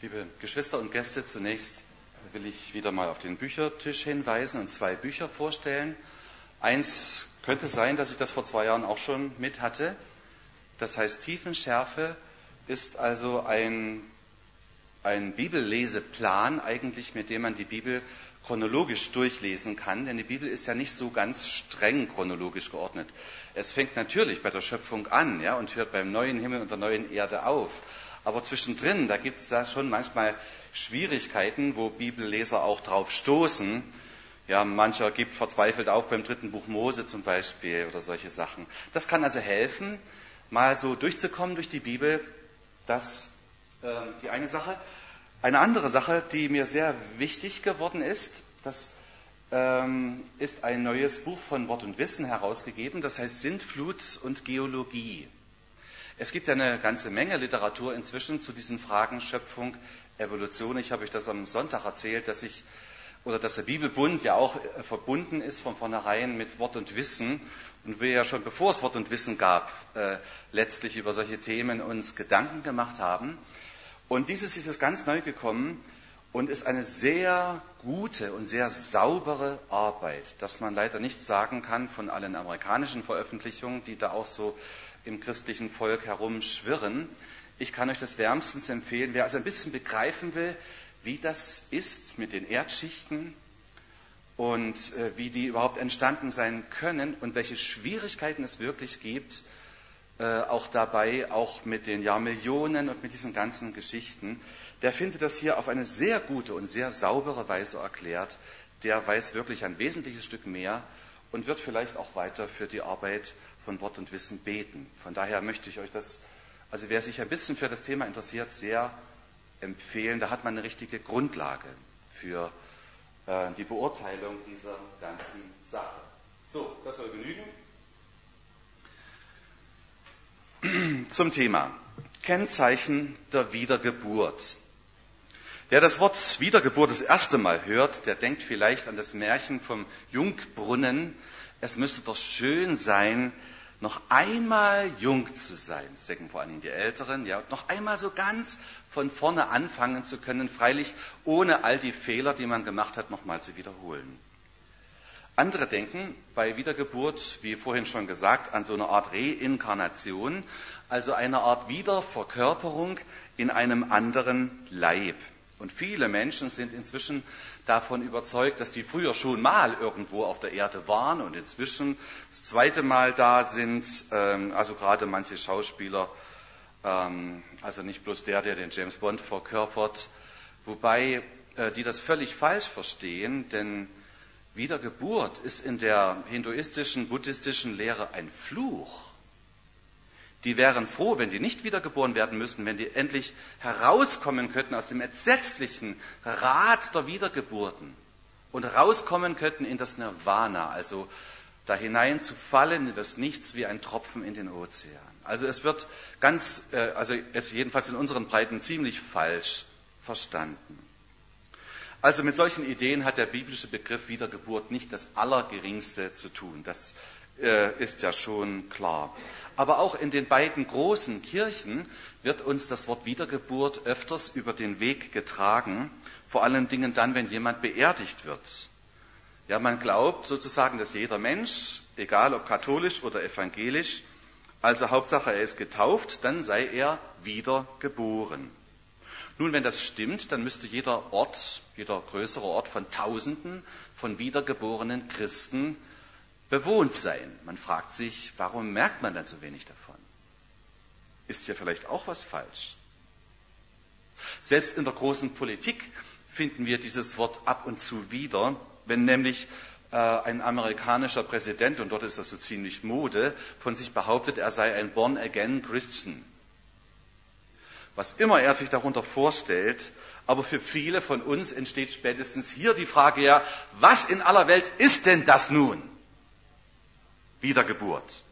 Liebe Geschwister und Gäste, zunächst will ich wieder mal auf den Büchertisch hinweisen und 2 Bücher vorstellen. Eins könnte sein, dass ich das vor 2 Jahren auch schon mit hatte. Das heißt, Tiefenschärfe ist also ein Bibelleseplan eigentlich, mit dem man die Bibel chronologisch durchlesen kann, denn die Bibel ist ja nicht so ganz streng chronologisch geordnet. Es fängt natürlich bei der Schöpfung an, ja, und hört beim neuen Himmel und der neuen Erde auf. Aber zwischendrin, da gibt es da schon manchmal Schwierigkeiten, wo Bibelleser auch drauf stoßen. Ja, mancher gibt verzweifelt auf beim 3. Buch Mose zum Beispiel oder solche Sachen. Das kann also helfen, mal so durchzukommen durch die Bibel. Das die eine Sache. Eine andere Sache, die mir sehr wichtig geworden ist, das ist ein neues Buch von Wort und Wissen herausgegeben, das heißt Sintflut und Geologie. Es gibt ja eine ganze Menge Literatur inzwischen zu diesen Fragen Schöpfung, Evolution. Ich habe euch das am Sonntag erzählt, dass der Bibelbund ja auch verbunden ist von vornherein mit Wort und Wissen und wir ja schon bevor es Wort und Wissen gab, letztlich über solche Themen uns Gedanken gemacht haben. Und dieses ist jetzt ganz neu gekommen und ist eine sehr gute und sehr saubere Arbeit, dass man leider nicht sagen kann von allen amerikanischen Veröffentlichungen, die da auch so im christlichen Volk herumschwirren. Ich kann euch das wärmstens empfehlen, wer also ein bisschen begreifen will, wie das ist mit den Erdschichten und wie die überhaupt entstanden sein können und welche Schwierigkeiten es wirklich gibt, auch dabei, auch mit den Jahrmillionen und mit diesen ganzen Geschichten, der findet das hier auf eine sehr gute und sehr saubere Weise erklärt. Der weiß wirklich ein wesentliches Stück mehr und wird vielleicht auch weiter für die Arbeit von Wort und Wissen beten. Von daher möchte ich euch das, also wer sich ein bisschen für das Thema interessiert, sehr empfehlen. Da hat man eine richtige Grundlage für die Beurteilung dieser ganzen Sache. So, das soll genügen. Zum Thema Kennzeichen der Wiedergeburt. Wer das Wort Wiedergeburt das erste Mal hört, der denkt vielleicht an das Märchen vom Jungbrunnen. Es müsste doch schön sein, noch einmal jung zu sein. Das denken vor allem die Älteren, ja, und noch einmal so ganz von vorne anfangen zu können, freilich ohne all die Fehler, die man gemacht hat, nochmal zu wiederholen. Andere denken bei Wiedergeburt, wie vorhin schon gesagt, an so eine Art Reinkarnation, also eine Art Wiederverkörperung in einem anderen Leib. Und viele Menschen sind inzwischen davon überzeugt, dass die früher schon mal irgendwo auf der Erde waren und inzwischen das zweite Mal da sind, also gerade manche Schauspieler, also nicht bloß der den James Bond verkörpert, wobei die das völlig falsch verstehen, denn Wiedergeburt ist in der hinduistischen, buddhistischen Lehre ein Fluch. Die wären froh, wenn die nicht wiedergeboren werden müssten, wenn die endlich herauskommen könnten aus dem entsetzlichen Rad der Wiedergeburten und rauskommen könnten in das Nirvana, also da hinein zu fallen in das Nichts wie ein Tropfen in den Ozean. Also es wird jedenfalls in unseren Breiten ziemlich falsch verstanden. Also mit solchen Ideen hat der biblische Begriff Wiedergeburt nicht das Allergeringste zu tun. Das ist ja schon klar. Aber auch in den beiden großen Kirchen wird uns das Wort Wiedergeburt öfters über den Weg getragen, vor allen Dingen dann, wenn jemand beerdigt wird. Ja, man glaubt sozusagen, dass jeder Mensch, egal ob katholisch oder evangelisch, also Hauptsache er ist getauft, dann sei er wiedergeboren. Nun, wenn das stimmt, dann müsste jeder größere Ort von Tausenden von wiedergeborenen Christen bewohnt sein. Man fragt sich, warum merkt man dann so wenig davon? Ist hier vielleicht auch was falsch? Selbst in der großen Politik finden wir dieses Wort ab und zu wieder, wenn nämlich ein amerikanischer Präsident, und dort ist das so ziemlich Mode, von sich behauptet, er sei ein Born-Again Christian. Was immer er sich darunter vorstellt, aber für viele von uns entsteht spätestens hier die Frage, ja, was in aller Welt ist denn das nun? Wiedergeburt.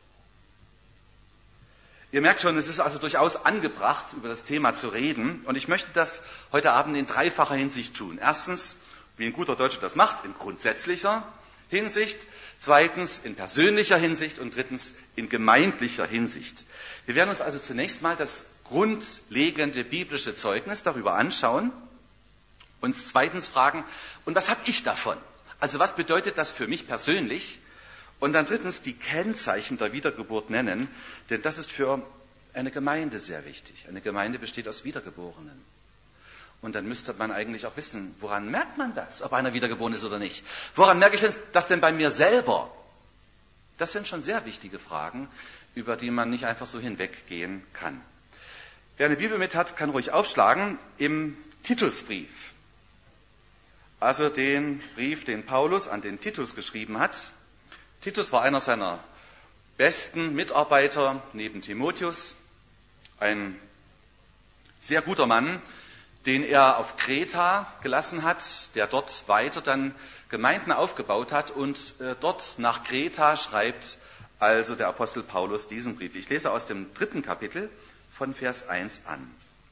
Ihr merkt schon, es ist also durchaus angebracht, über das Thema zu reden, und ich möchte das heute Abend in dreifacher Hinsicht tun. Erstens, wie ein guter Deutscher das macht, in grundsätzlicher Hinsicht, zweitens in persönlicher Hinsicht und drittens in gemeindlicher Hinsicht. Wir werden uns also zunächst mal das grundlegende biblische Zeugnis darüber anschauen, uns zweitens fragen, und was habe ich davon? Also was bedeutet das für mich persönlich? Und dann drittens die Kennzeichen der Wiedergeburt nennen, denn das ist für eine Gemeinde sehr wichtig. Eine Gemeinde besteht aus Wiedergeborenen. Und dann müsste man eigentlich auch wissen, woran merkt man das, ob einer wiedergeboren ist oder nicht? Woran merke ich das denn bei mir selber? Das sind schon sehr wichtige Fragen, über die man nicht einfach so hinweggehen kann. Wer eine Bibel mit hat, kann ruhig aufschlagen im Titusbrief. Also den Brief, den Paulus an den Titus geschrieben hat. Titus war einer seiner besten Mitarbeiter neben Timotheus. Ein sehr guter Mann, den er auf Kreta gelassen hat, der dort weiter dann Gemeinden aufgebaut hat. Und dort nach Kreta schreibt also der Apostel Paulus diesen Brief. Ich lese aus dem 3. Kapitel von Vers 1 an.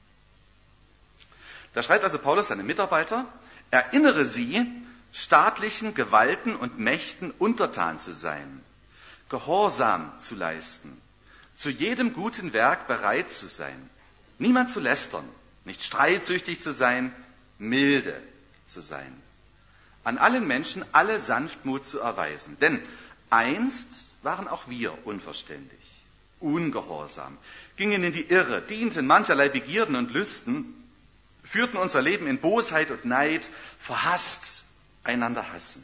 Da schreibt also Paulus seine Mitarbeiter: Erinnere sie, staatlichen Gewalten und Mächten untertan zu sein, Gehorsam zu leisten, zu jedem guten Werk bereit zu sein, niemand zu lästern, nicht streitsüchtig zu sein, milde zu sein, an allen Menschen alle Sanftmut zu erweisen. Denn einst waren auch wir unverständig, ungehorsam, gingen in die Irre, dienten mancherlei Begierden und Lüsten, führten unser Leben in Bosheit und Neid, verhasst, einander hassend.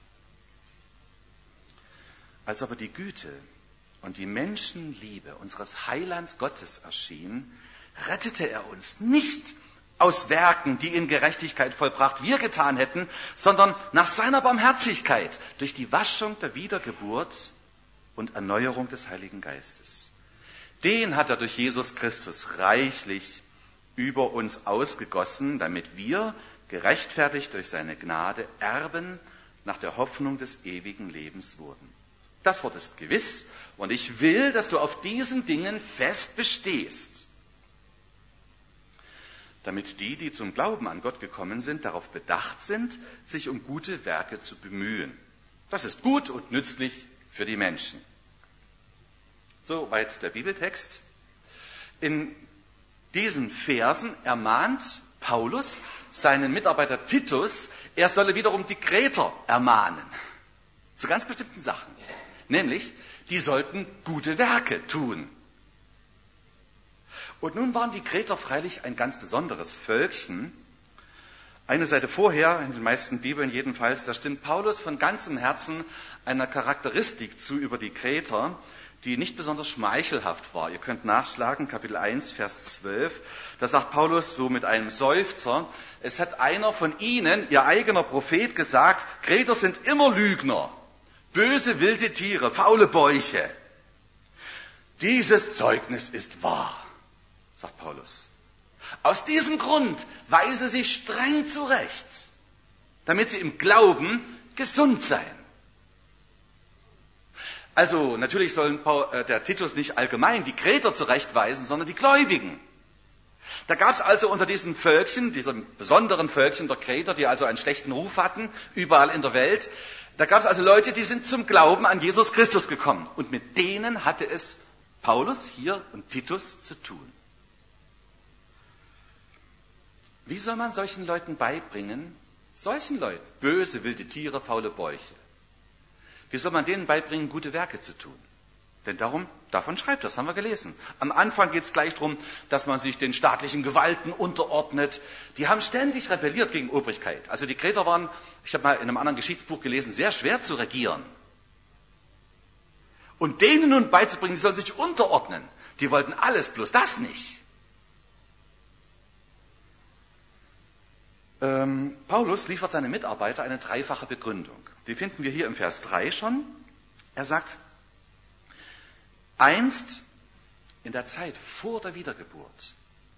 Als aber die Güte und die Menschenliebe unseres Heiland Gottes erschien, rettete er uns nicht aus Werken, die in Gerechtigkeit vollbracht wir getan hätten, sondern nach seiner Barmherzigkeit durch die Waschung der Wiedergeburt und Erneuerung des Heiligen Geistes. Den hat er durch Jesus Christus reichlich über uns ausgegossen, damit wir, gerechtfertigt durch seine Gnade, Erben nach der Hoffnung des ewigen Lebens wurden. Das Wort ist gewiss und ich will, dass du auf diesen Dingen fest bestehst, damit die, die zum Glauben an Gott gekommen sind, darauf bedacht sind, sich um gute Werke zu bemühen. Das ist gut und nützlich für die Menschen. Soweit der Bibeltext. In diesen Versen ermahnt Paulus seinen Mitarbeiter Titus, er solle wiederum die Kreter ermahnen. Zu ganz bestimmten Sachen. Nämlich, die sollten gute Werke tun. Und nun waren die Kreter freilich ein ganz besonderes Völkchen. Eine Seite vorher, in den meisten Bibeln jedenfalls, da stimmt Paulus von ganzem Herzen einer Charakteristik zu über die Kreter, die nicht besonders schmeichelhaft war. Ihr könnt nachschlagen, Kapitel 1, Vers 12. Da sagt Paulus so mit einem Seufzer: Es hat einer von ihnen, ihr eigener Prophet, gesagt, Kreter sind immer Lügner, böse wilde Tiere, faule Bäuche. Dieses Zeugnis ist wahr, sagt Paulus. Aus diesem Grund weise sie streng zurecht, damit sie im Glauben gesund seien. Also natürlich soll der Titus nicht allgemein die Kreter zurechtweisen, sondern die Gläubigen. Da gab es also unter diesen Völkchen, diesem besonderen Völkchen der Kreter, die also einen schlechten Ruf hatten, überall in der Welt, da gab es also Leute, die sind zum Glauben an Jesus Christus gekommen. Und mit denen hatte es Paulus hier und Titus zu tun. Wie soll man solchen Leuten beibringen, böse, wilde Tiere, faule Bäuche, wie soll man denen beibringen, gute Werke zu tun? Denn davon schreibt das, haben wir gelesen. Am Anfang geht es gleich darum, dass man sich den staatlichen Gewalten unterordnet. Die haben ständig rebelliert gegen Obrigkeit. Also die Kreter waren, ich habe mal in einem anderen Geschichtsbuch gelesen, sehr schwer zu regieren. Und denen nun beizubringen, die sollen sich unterordnen. Die wollten alles, bloß das nicht. Paulus liefert seinen Mitarbeiter eine dreifache Begründung. Die finden wir hier im Vers 3 schon. Er sagt, einst in der Zeit vor der Wiedergeburt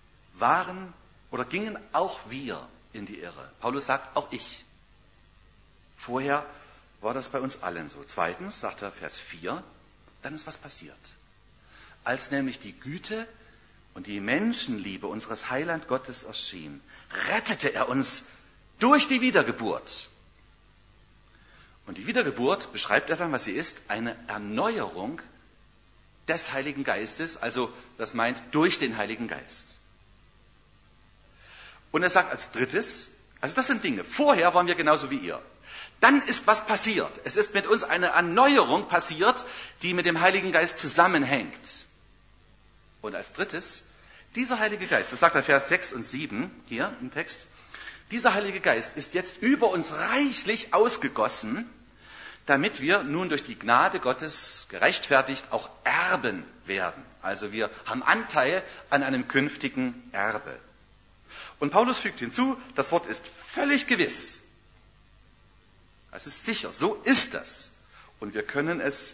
gingen auch wir in die Irre. Paulus sagt, auch ich. Vorher war das bei uns allen so. Zweitens, sagt er, Vers 4, dann ist was passiert. Als nämlich die Güte und die Menschenliebe unseres Heiland Gottes erschien, rettete er uns durch die Wiedergeburt. Und die Wiedergeburt beschreibt er dann, was sie ist, eine Erneuerung des Heiligen Geistes, also das meint durch den Heiligen Geist. Und er sagt als drittes, also das sind Dinge, vorher waren wir genauso wie ihr. Dann ist was passiert. Es ist mit uns eine Erneuerung passiert, die mit dem Heiligen Geist zusammenhängt. Und als drittes, dieser Heilige Geist, das sagt der Vers 6 und 7 hier im Text, dieser Heilige Geist ist jetzt über uns reichlich ausgegossen, damit wir nun durch die Gnade Gottes gerechtfertigt auch Erben werden. Also wir haben Anteil an einem künftigen Erbe. Und Paulus fügt hinzu, das Wort ist völlig gewiss. Es ist sicher, so ist das. Und wir können es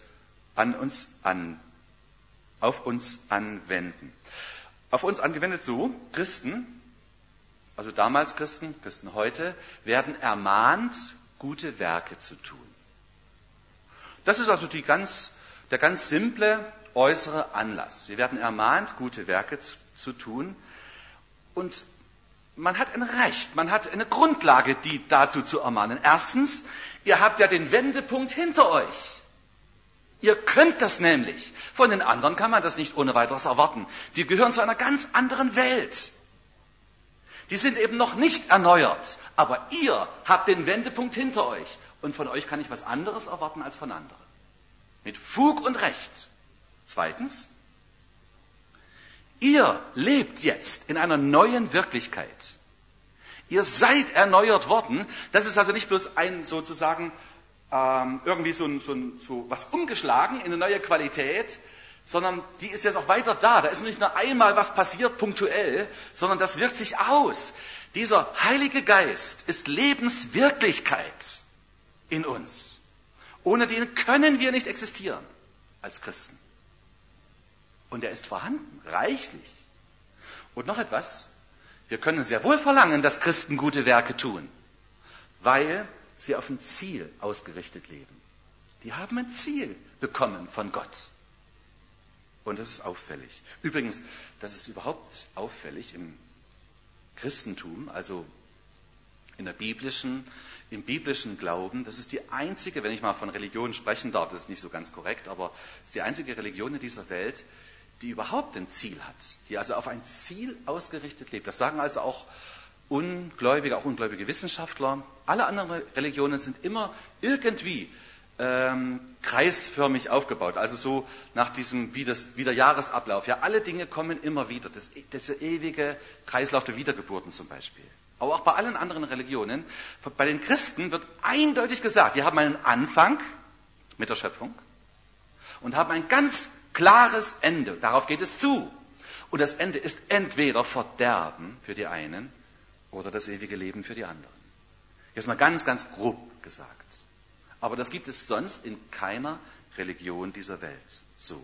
auf uns anwenden. Auf uns angewendet so, Christen, also damals Christen heute, werden ermahnt, gute Werke zu tun. Das ist also der ganz simple äußere Anlass. Sie werden ermahnt, gute Werke zu tun. Und man hat ein Recht, man hat eine Grundlage, die dazu zu ermahnen. Erstens, ihr habt ja den Wendepunkt hinter euch. Ihr könnt das nämlich. Von den anderen kann man das nicht ohne weiteres erwarten. Die gehören zu einer ganz anderen Welt. Die sind eben noch nicht erneuert. Aber ihr habt den Wendepunkt hinter euch. Und von euch kann ich was anderes erwarten als von anderen. Mit Fug und Recht. Zweitens, ihr lebt jetzt in einer neuen Wirklichkeit. Ihr seid erneuert worden. Das ist also nicht bloß ein sozusagen irgendwie so was umgeschlagen in eine neue Qualität, sondern die ist jetzt auch weiter da. Da ist nicht nur einmal was passiert, punktuell, sondern das wirkt sich aus. Dieser Heilige Geist ist Lebenswirklichkeit in uns. Ohne den können wir nicht existieren als Christen. Und er ist vorhanden, reichlich. Und noch etwas, wir können sehr wohl verlangen, dass Christen gute Werke tun, weil sie auf ein Ziel ausgerichtet leben. Die haben ein Ziel bekommen von Gott. Und das ist auffällig. Übrigens, das ist überhaupt auffällig im Christentum, also im biblischen Glauben. Das ist die einzige, wenn ich mal von Religion sprechen darf, das ist nicht so ganz korrekt, aber es ist die einzige Religion in dieser Welt, die überhaupt ein Ziel hat, die also auf ein Ziel ausgerichtet lebt. Das sagen also auch ungläubige Wissenschaftler. Alle anderen Religionen sind immer irgendwie kreisförmig aufgebaut, also so nach diesem wie der Jahresablauf. Ja, alle Dinge kommen immer wieder. Dieser ewige Kreislauf der Wiedergeburten zum Beispiel. Aber auch bei allen anderen Religionen. Bei den Christen wird eindeutig gesagt, wir haben einen Anfang mit der Schöpfung und haben ein ganz klares Ende. Darauf geht es zu. Und das Ende ist entweder Verderben für die einen oder das ewige Leben für die anderen. Jetzt mal ganz, ganz grob gesagt. Aber das gibt es sonst in keiner Religion dieser Welt so.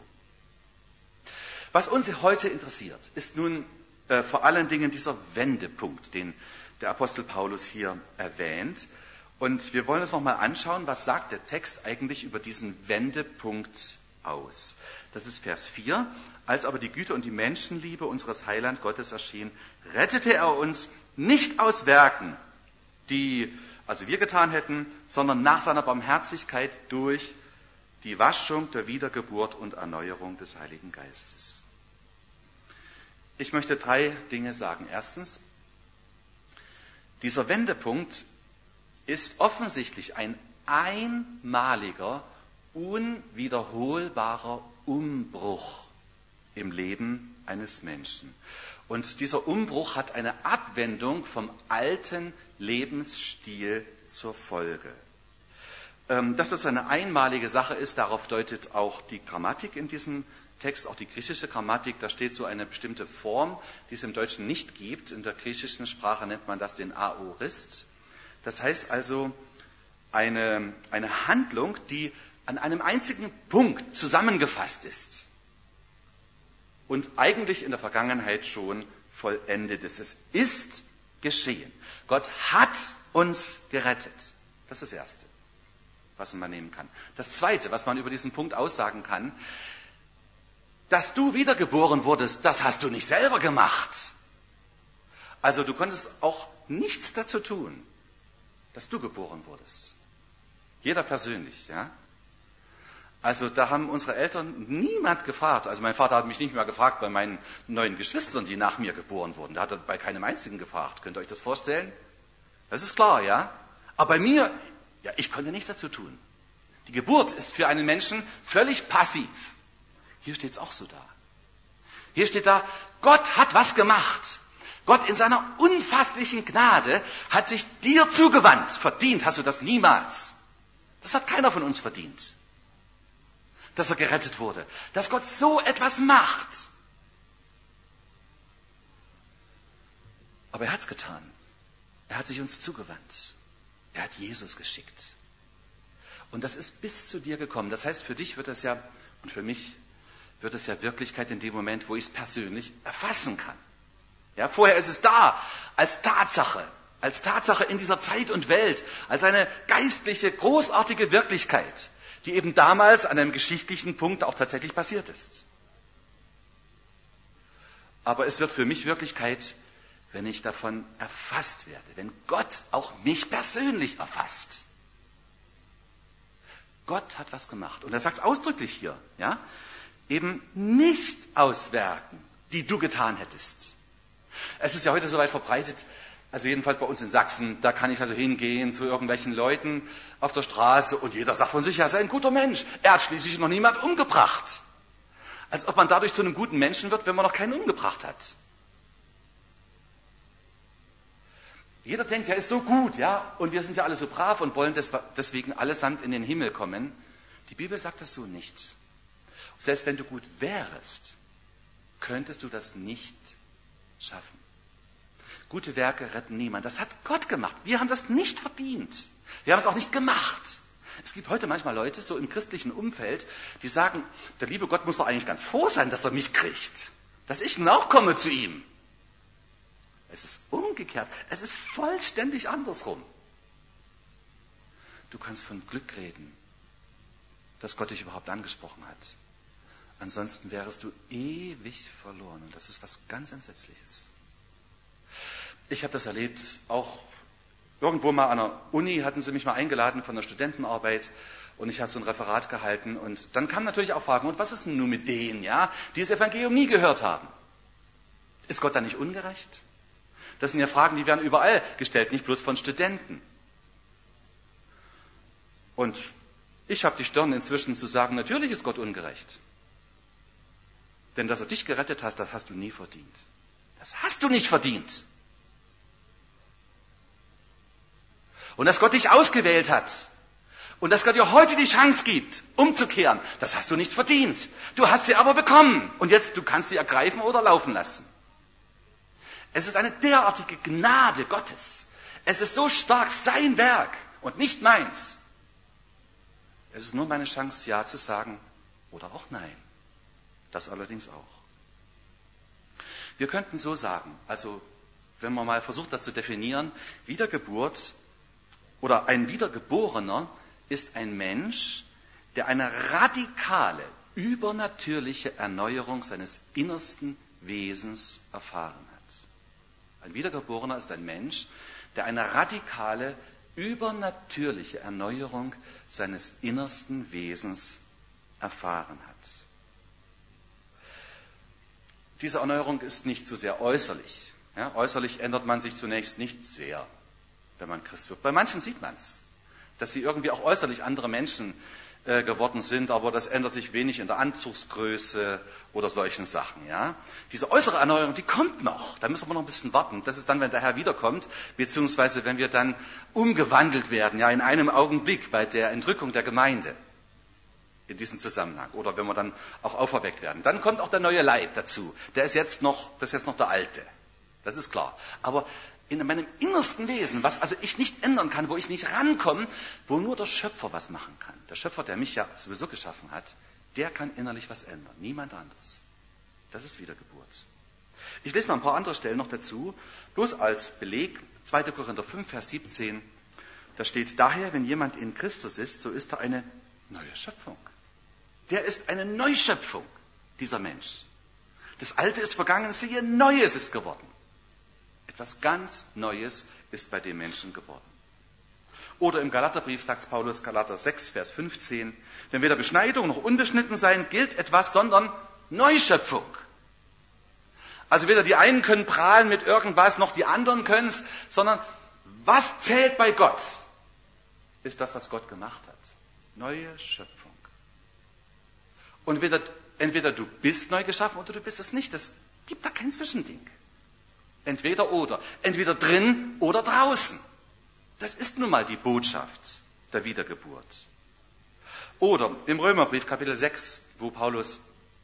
Was uns heute interessiert, ist nun vor allen Dingen dieser Wendepunkt, den der Apostel Paulus hier erwähnt. Und wir wollen uns nochmal anschauen, was sagt der Text eigentlich über diesen Wendepunkt aus. Das ist Vers 4. Als aber die Güte und die Menschenliebe unseres Heiland Gottes erschien, rettete er uns nicht aus Werken, die also wir getan hätten, sondern nach seiner Barmherzigkeit durch die Waschung der Wiedergeburt und Erneuerung des Heiligen Geistes. Ich möchte 3 Dinge sagen. Erstens, dieser Wendepunkt ist offensichtlich ein einmaliger, unwiederholbarer Umbruch im Leben eines Menschen. Und dieser Umbruch hat eine Abwendung vom alten Lebensstil zur Folge. Dass das eine einmalige Sache ist, darauf deutet auch die Grammatik in diesem Text, auch die griechische Grammatik. Da steht so eine bestimmte Form, die es im Deutschen nicht gibt. In der griechischen Sprache nennt man das den Aorist. Das heißt also eine Handlung, die an einem einzigen Punkt zusammengefasst ist und eigentlich in der Vergangenheit schon vollendet ist. Es ist geschehen. Gott hat uns gerettet. Das ist das Erste, was man nehmen kann. Das Zweite, was man über diesen Punkt aussagen kann, dass du wiedergeboren wurdest, das hast du nicht selber gemacht. Also du konntest auch nichts dazu tun, dass du geboren wurdest. Jeder persönlich, ja. Also da haben unsere Eltern niemand gefragt. Also mein Vater hat mich nicht mehr gefragt bei meinen 9 Geschwistern, die nach mir geboren wurden. Da hat er bei keinem einzigen gefragt. Könnt ihr euch das vorstellen? Das ist klar, ja? Aber bei mir, ja, ich konnte nichts dazu tun. Die Geburt ist für einen Menschen völlig passiv. Hier steht es auch so da. Hier steht da, Gott hat was gemacht. Gott in seiner unfasslichen Gnade hat sich dir zugewandt. Verdient hast du das niemals. Das hat keiner von uns verdient, dass er gerettet wurde. Dass Gott so etwas macht. Aber er hat es getan. Er hat sich uns zugewandt. Er hat Jesus geschickt. Und das ist bis zu dir gekommen. Das heißt, für dich wird es ja, und für mich wird es ja Wirklichkeit in dem Moment, wo ich es persönlich erfassen kann. Ja, vorher ist es da, als Tatsache in dieser Zeit und Welt, als eine geistliche, großartige Wirklichkeit, die eben damals an einem geschichtlichen Punkt auch tatsächlich passiert ist. Aber es wird für mich Wirklichkeit, wenn ich davon erfasst werde, wenn Gott auch mich persönlich erfasst. Gott hat was gemacht. Und er sagt es ausdrücklich hier, ja? Eben nicht aus Werken, die du getan hättest. Es ist ja heute so weit verbreitet, also jedenfalls bei uns in Sachsen, da kann ich also hingehen zu irgendwelchen Leuten auf der Straße und jeder sagt von sich, er ist ein guter Mensch. Er hat schließlich noch niemand umgebracht. Als ob man dadurch zu einem guten Menschen wird, wenn man noch keinen umgebracht hat. Jeder denkt, er ist so gut, ja, und wir sind ja alle so brav und wollen deswegen allesamt in den Himmel kommen. Die Bibel sagt das so nicht. Selbst wenn du gut wärest, könntest du das nicht schaffen. Gute Werke retten niemand. Das hat Gott gemacht. Wir haben das nicht verdient. Wir haben es auch nicht gemacht. Es gibt heute manchmal Leute, so im christlichen Umfeld, die sagen, der liebe Gott muss doch eigentlich ganz froh sein, dass er mich kriegt. Dass ich nun auch komme zu ihm. Es ist umgekehrt. Es ist vollständig andersrum. Du kannst von Glück reden, dass Gott dich überhaupt angesprochen hat. Ansonsten wärest du ewig verloren. Und das ist was ganz Entsetzliches. Ich habe das erlebt, auch irgendwo mal an der Uni hatten sie mich mal eingeladen von der Studentenarbeit und ich habe so ein Referat gehalten und dann kamen natürlich auch Fragen, und was ist denn nun mit denen, ja, die das Evangelium nie gehört haben? Ist Gott da nicht ungerecht? Das sind ja Fragen, die werden überall gestellt, nicht bloß von Studenten. Und ich habe die Stirn inzwischen zu sagen, natürlich ist Gott ungerecht. Denn dass er dich gerettet hat, das hast du nie verdient. Das hast du nicht verdient. Und dass Gott dich ausgewählt hat und dass Gott dir heute die Chance gibt, umzukehren, das hast du nicht verdient. Du hast sie aber bekommen und jetzt, du kannst sie ergreifen oder laufen lassen. Es ist eine derartige Gnade Gottes. Es ist so stark sein Werk und nicht meins. Es ist nur meine Chance, Ja zu sagen oder auch Nein. Das allerdings auch. Wir könnten so sagen, also wenn man mal versucht, das zu definieren, Wiedergeburt oder ein Wiedergeborener ist ein Mensch, der eine radikale, übernatürliche Erneuerung seines innersten Wesens erfahren hat. Ein Wiedergeborener ist ein Mensch, der eine radikale, übernatürliche Erneuerung seines innersten Wesens erfahren hat. Diese Erneuerung ist nicht so sehr äußerlich. Ja, äußerlich ändert man sich zunächst nicht sehr, wenn man Christ wird. Bei manchen sieht man es, dass sie irgendwie auch äußerlich andere Menschen geworden sind, aber das ändert sich wenig in der Anzugsgröße oder solchen Sachen. Ja? Diese äußere Erneuerung, die kommt noch. Da müssen wir noch ein bisschen warten. Das ist dann, wenn der Herr wiederkommt, beziehungsweise wenn wir dann umgewandelt werden, ja, in einem Augenblick bei der Entrückung der Gemeinde. In diesem Zusammenhang. Oder wenn wir dann auch auferweckt werden. Dann kommt auch der neue Leib dazu. Das ist jetzt noch der alte. Das ist klar. Aber in meinem innersten Wesen, was also ich nicht ändern kann, wo ich nicht rankomme, wo nur der Schöpfer was machen kann. Der Schöpfer, der mich ja sowieso geschaffen hat, der kann innerlich was ändern. Niemand anderes. Das ist Wiedergeburt. Ich lese mal ein paar andere Stellen noch dazu. Bloß als Beleg, 2. Korinther 5, Vers 17. Da steht, daher, wenn jemand in Christus ist, so ist er eine neue Schöpfung. Der ist eine Neuschöpfung, dieser Mensch. Das Alte ist vergangen, siehe, Neues ist geworden. Etwas ganz Neues ist bei dem Menschen geworden. Oder im Galaterbrief sagt Paulus, Galater 6, Vers 15, denn weder Beschneidung noch Unbeschnittensein gilt etwas, sondern Neuschöpfung. Also weder die einen können prahlen mit irgendwas, noch die anderen können es, sondern was zählt bei Gott, ist das, was Gott gemacht hat. Neue Schöpfung. Und entweder du bist neu geschaffen oder du bist es nicht. Es gibt da kein Zwischending. Entweder oder. Entweder drin oder draußen. Das ist nun mal die Botschaft der Wiedergeburt. Oder im Römerbrief Kapitel 6, wo Paulus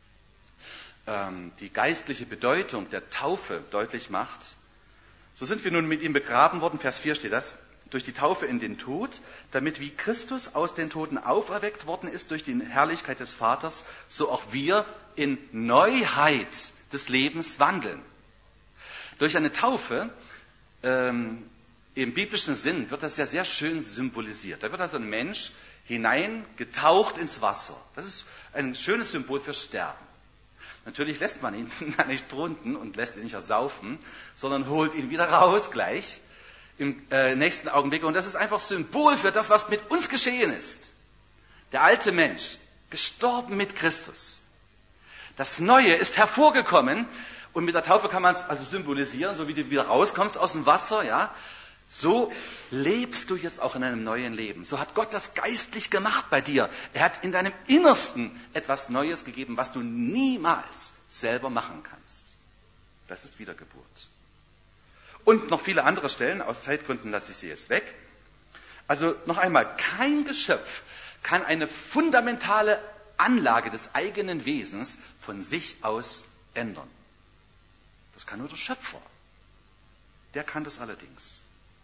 die geistliche Bedeutung der Taufe deutlich macht. So sind wir nun mit ihm begraben worden, Vers 4 steht das, durch die Taufe in den Tod, damit wie Christus aus den Toten auferweckt worden ist durch die Herrlichkeit des Vaters, so auch wir in Neuheit des Lebens wandeln. Durch eine Taufe, im biblischen Sinn, wird das ja sehr schön symbolisiert. Da wird also ein Mensch hineingetaucht ins Wasser. Das ist ein schönes Symbol für Sterben. Natürlich lässt man ihn nicht drunten und lässt ihn nicht ersaufen, sondern holt ihn wieder raus gleich im nächsten Augenblick. Und das ist einfach Symbol für das, was mit uns geschehen ist. Der alte Mensch, gestorben mit Christus. Das Neue ist hervorgekommen und mit der Taufe kann man es also symbolisieren, so wie du wieder rauskommst aus dem Wasser, ja. So lebst du jetzt auch in einem neuen Leben. So hat Gott das geistlich gemacht bei dir. Er hat in deinem Innersten etwas Neues gegeben, was du niemals selber machen kannst. Das ist Wiedergeburt. Und noch viele andere Stellen, aus Zeitgründen lasse ich sie jetzt weg. Also noch einmal, kein Geschöpf kann eine fundamentale Anlage des eigenen Wesens von sich aus ändern. Das kann nur der Schöpfer. Der kann das allerdings.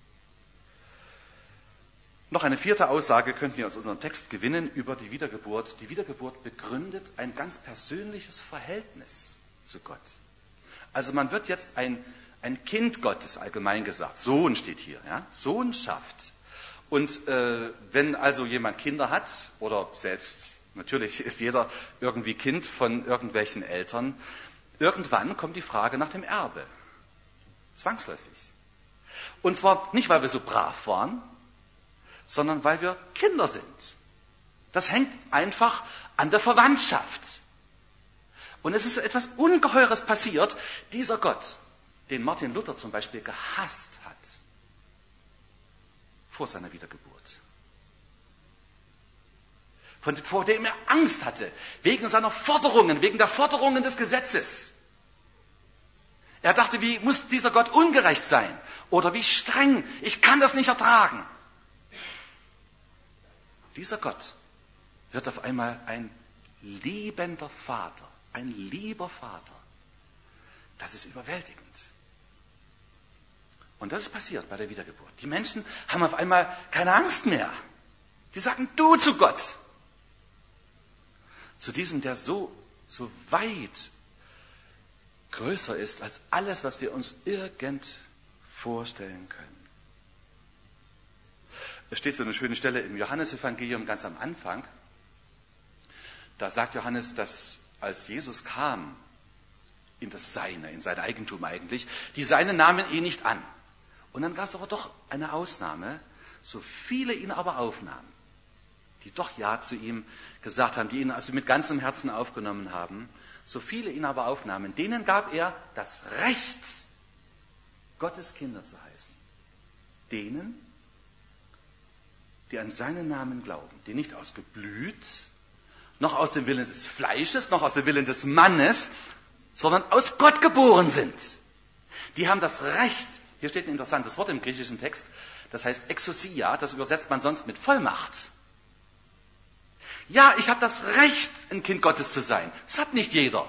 Noch eine vierte Aussage könnten wir aus unserem Text gewinnen über die Wiedergeburt. Die Wiedergeburt begründet ein ganz persönliches Verhältnis zu Gott. Also man wird jetzt ein Kind Gottes, allgemein gesagt. Sohn steht hier, ja? Sohnschaft. Und wenn also jemand Kinder hat, oder selbst, natürlich ist jeder irgendwie Kind von irgendwelchen Eltern, irgendwann kommt die Frage nach dem Erbe. Zwangsläufig. Und zwar nicht, weil wir so brav waren, sondern weil wir Kinder sind. Das hängt einfach an der Verwandtschaft. Und es ist etwas Ungeheures passiert. Dieser Gott, den Martin Luther zum Beispiel gehasst hat, vor seiner Wiedergeburt, vor dem er Angst hatte, wegen seiner Forderungen, wegen der Forderungen des Gesetzes. Er dachte, wie muss dieser Gott ungerecht sein? Oder wie streng, ich kann das nicht ertragen. Dieser Gott wird auf einmal ein liebender Vater, ein lieber Vater. Das ist überwältigend. Und das ist passiert bei der Wiedergeburt. Die Menschen haben auf einmal keine Angst mehr. Die sagen du zu Gott. Zu diesem, der so weit größer ist als alles, was wir uns irgend vorstellen können. Es steht so eine schöne Stelle im Johannesevangelium ganz am Anfang. Da sagt Johannes, dass als Jesus kam in das Seine, in sein Eigentum eigentlich, die Seinen nahmen ihn nicht an. Und dann gab es aber doch eine Ausnahme, so viele ihn aber aufnahmen, die doch Ja zu ihm gesagt haben, die ihn also mit ganzem Herzen aufgenommen haben, so viele ihn aber aufnahmen, denen gab er das Recht, Gottes Kinder zu heißen. Denen, die an seinen Namen glauben, die nicht aus Geblüt, noch aus dem Willen des Fleisches, noch aus dem Willen des Mannes, sondern aus Gott geboren sind. Die haben das Recht, hier steht ein interessantes Wort im griechischen Text, das heißt Exousia, das übersetzt man sonst mit Vollmacht. Ja, ich habe das Recht, ein Kind Gottes zu sein. Das hat nicht jeder.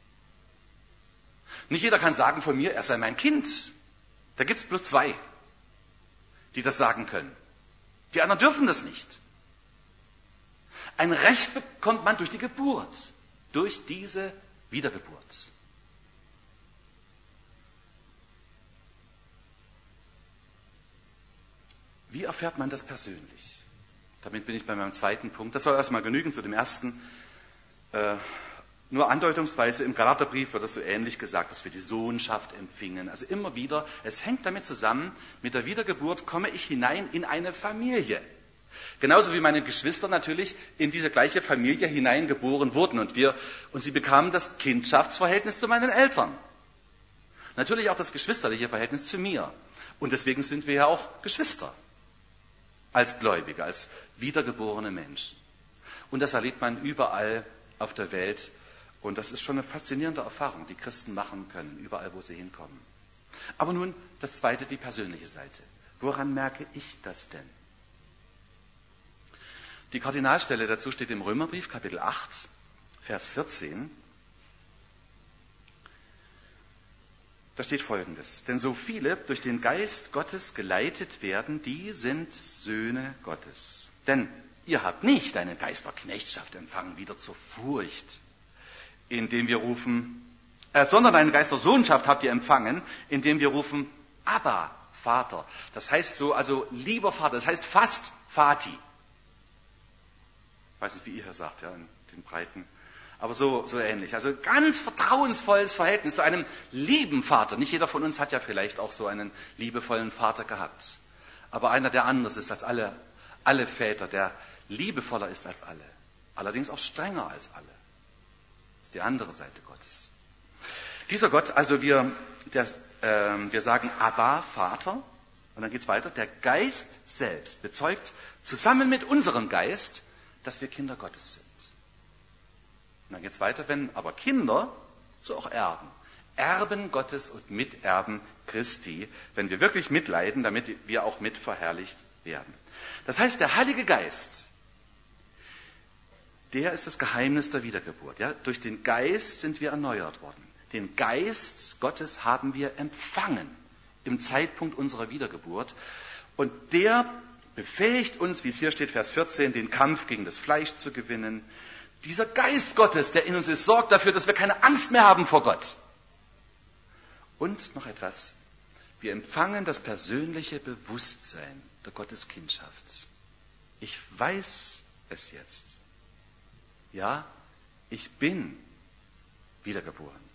Nicht jeder kann sagen von mir, er sei mein Kind. Da gibt es bloß 2, die das sagen können. Die anderen dürfen das nicht. Ein Recht bekommt man durch die Geburt, durch diese Wiedergeburt. Wie erfährt man das persönlich? Damit bin ich bei meinem zweiten Punkt. Das soll erstmal genügen zu dem ersten. nur andeutungsweise im Galaterbrief wird das so ähnlich gesagt, dass wir die Sohnschaft empfingen. Also immer wieder, es hängt damit zusammen, mit der Wiedergeburt komme ich hinein in eine Familie. Genauso wie meine Geschwister natürlich in diese gleiche Familie hineingeboren wurden und sie bekamen das Kindschaftsverhältnis zu meinen Eltern. Natürlich auch das geschwisterliche Verhältnis zu mir. Und deswegen sind wir ja auch Geschwister. Als Gläubige, als wiedergeborene Menschen. Und das erlebt man überall auf der Welt. Und das ist schon eine faszinierende Erfahrung, die Christen machen können, überall, wo sie hinkommen. Aber nun das Zweite, die persönliche Seite. Woran merke ich das denn? Die Kardinalstelle dazu steht im Römerbrief, Kapitel 8, Vers 14. Da steht Folgendes: Denn so viele durch den Geist Gottes geleitet werden, die sind Söhne Gottes. Denn ihr habt nicht einen Geist der Knechtschaft empfangen, wieder zur Furcht, indem wir rufen, sondern einen Geist der Sohnschaft habt ihr empfangen, indem wir rufen, Abba, Vater. Das heißt so, also lieber Vater, das heißt fast Vati. Ich weiß nicht, wie ihr hier sagt, ja, in den Breiten. Aber so ähnlich. Also ganz vertrauensvolles Verhältnis zu einem lieben Vater. Nicht jeder von uns hat ja vielleicht auch so einen liebevollen Vater gehabt. Aber einer, der anders ist als alle Väter, der liebevoller ist als alle. Allerdings auch strenger als alle. Das ist die andere Seite Gottes. Dieser Gott, also wir sagen Abba, Vater. Und dann geht's weiter. Der Geist selbst bezeugt zusammen mit unserem Geist, dass wir Kinder Gottes sind. Und dann geht es weiter, wenn aber Kinder, so auch Erben. Erben Gottes und Miterben Christi, wenn wir wirklich mitleiden, damit wir auch mit verherrlicht werden. Das heißt, der Heilige Geist, der ist das Geheimnis der Wiedergeburt. Ja? Durch den Geist sind wir erneuert worden. Den Geist Gottes haben wir empfangen im Zeitpunkt unserer Wiedergeburt. Und der befähigt uns, wie es hier steht, Vers 14, den Kampf gegen das Fleisch zu gewinnen. Dieser Geist Gottes, der in uns ist, sorgt dafür, dass wir keine Angst mehr haben vor Gott. Und noch etwas. Wir empfangen das persönliche Bewusstsein der Gotteskindschaft. Ich weiß es jetzt. Ja, ich bin wiedergeboren.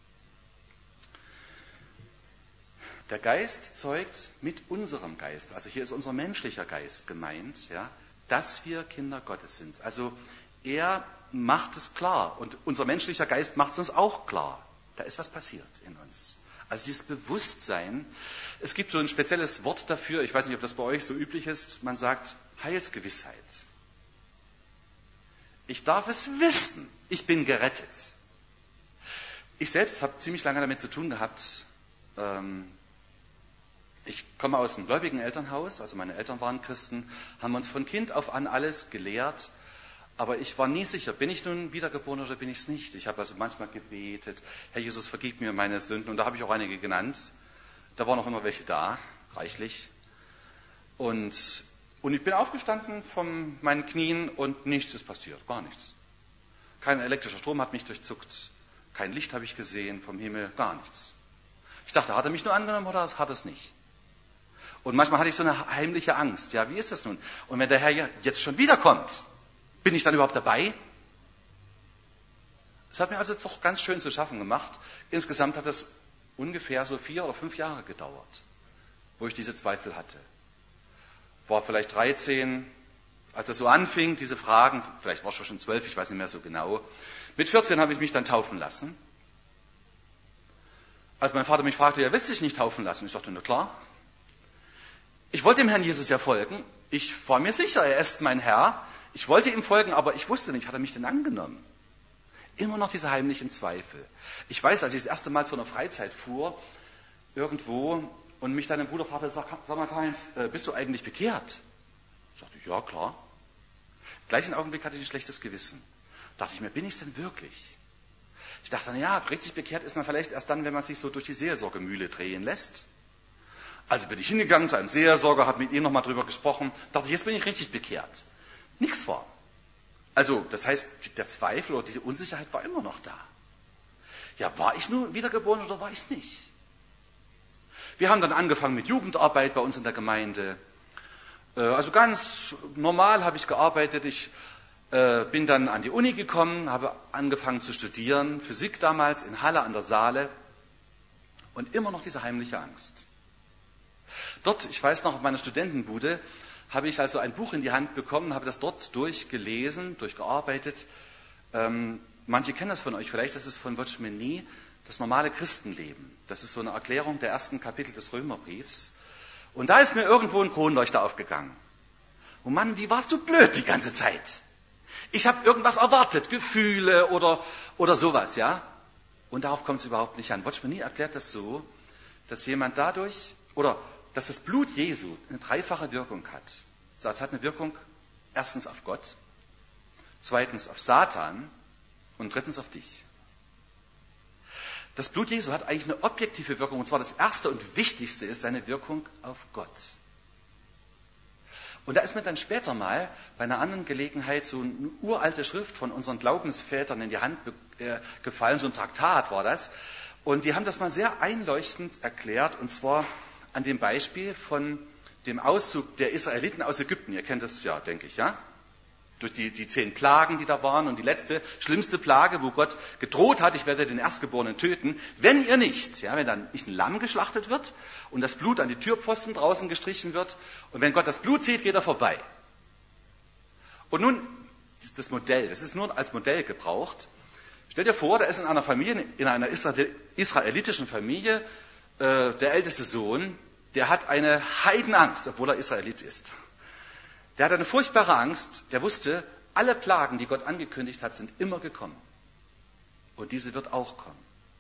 Der Geist zeugt mit unserem Geist, also hier ist unser menschlicher Geist gemeint, ja, dass wir Kinder Gottes sind. Also er macht es klar und unser menschlicher Geist macht es uns auch klar. Da ist was passiert in uns. Also dieses Bewusstsein, es gibt so ein spezielles Wort dafür, ich weiß nicht, ob das bei euch so üblich ist, man sagt Heilsgewissheit. Ich darf es wissen, ich bin gerettet. Ich selbst habe ziemlich lange damit zu tun gehabt. Ich komme aus einem gläubigen Elternhaus, also meine Eltern waren Christen, haben uns von Kind auf an alles gelehrt, aber ich war nie sicher, bin ich nun wiedergeboren oder bin ich es nicht. Ich habe also manchmal gebetet, Herr Jesus, vergib mir meine Sünden, und da habe ich auch einige genannt. Da waren noch immer welche da, reichlich. Und ich bin aufgestanden von meinen Knien und nichts ist passiert, gar nichts. Kein elektrischer Strom hat mich durchzuckt, kein Licht habe ich gesehen vom Himmel, gar nichts. Ich dachte, hat er mich nur angenommen oder hat er es nicht? Und manchmal hatte ich so eine heimliche Angst. Ja, wie ist das nun? Und wenn der Herr jetzt schon wiederkommt, bin ich dann überhaupt dabei? Es hat mir also doch ganz schön zu schaffen gemacht. Insgesamt hat es ungefähr so 4 oder 5 Jahre gedauert, wo ich diese Zweifel hatte. War vielleicht 13, als es so anfing, diese Fragen, vielleicht war es schon 12, ich weiß nicht mehr so genau. Mit 14 habe ich mich dann taufen lassen. Als mein Vater mich fragte, ja, willst du dich nicht taufen lassen? Ich dachte, na klar. Ich wollte dem Herrn Jesus ja folgen. Ich war mir sicher, er ist mein Herr. Ich wollte ihm folgen, aber ich wusste nicht, hat er mich denn angenommen? Immer noch diese heimlichen Zweifel. Ich weiß, als ich das erste Mal zu einer Freizeit fuhr, irgendwo, und mich dann ein Bruder fragte, sag mal Karl-Heinz, bist du eigentlich bekehrt? Ich sagte, ja, klar. Im gleichen Augenblick hatte ich ein schlechtes Gewissen. Dachte ich mir, bin ich es denn wirklich? Ich dachte dann, ja, richtig bekehrt ist man vielleicht erst dann, wenn man sich so durch die Seelsorgemühle drehen lässt. Also bin ich hingegangen zu einem Seelsorger, habe mit ihm nochmal drüber gesprochen, dachte ich, jetzt bin ich richtig bekehrt. Nichts war. Also, das heißt, der Zweifel oder diese Unsicherheit war immer noch da. Ja, war ich nun wiedergeboren oder war ich es nicht? Wir haben dann angefangen mit Jugendarbeit bei uns in der Gemeinde. Also ganz normal habe ich gearbeitet. Ich bin dann an die Uni gekommen, habe angefangen zu studieren, Physik damals in Halle an der Saale und immer noch diese heimliche Angst. Dort, ich weiß noch, auf meiner Studentenbude, habe ich also ein Buch in die Hand bekommen, habe das dort durchgelesen, durchgearbeitet. Manche kennen das von euch vielleicht, das ist von Watchman Nee, das normale Christenleben. Das ist so eine Erklärung der ersten Kapitel des Römerbriefs. Und da ist mir irgendwo ein Kronleuchter aufgegangen. Oh Mann, wie warst du blöd die ganze Zeit? Ich habe irgendwas erwartet, Gefühle oder sowas, ja? Und darauf kommt es überhaupt nicht an. Watchman Nee erklärt das so, dass jemand dadurch, oder dass das Blut Jesu eine dreifache Wirkung hat. Es hat eine Wirkung erstens auf Gott, zweitens auf Satan und drittens auf dich. Das Blut Jesu hat eigentlich eine objektive Wirkung, und zwar das erste und wichtigste ist seine Wirkung auf Gott. Und da ist mir dann später mal bei einer anderen Gelegenheit so eine uralte Schrift von unseren Glaubensvätern in die Hand gefallen, so ein Traktat war das. Und die haben das mal sehr einleuchtend erklärt, und zwar an dem Beispiel von dem Auszug der Israeliten aus Ägypten. Ihr kennt das ja, denke ich, ja? Durch die 10 Plagen, die da waren, und die letzte, schlimmste Plage, wo Gott gedroht hat, ich werde den Erstgeborenen töten, wenn ihr nicht, ja, wenn dann nicht ein Lamm geschlachtet wird und das Blut an die Türpfosten draußen gestrichen wird, und wenn Gott das Blut sieht, geht er vorbei. Und nun, das Modell, das ist nur als Modell gebraucht. Stell dir vor, da ist in einer Familie, in einer israelitischen Familie, der älteste Sohn, der hat eine Heidenangst, obwohl er Israelit ist. Der hat eine furchtbare Angst, der wusste, alle Plagen, die Gott angekündigt hat, sind immer gekommen. Und diese wird auch kommen.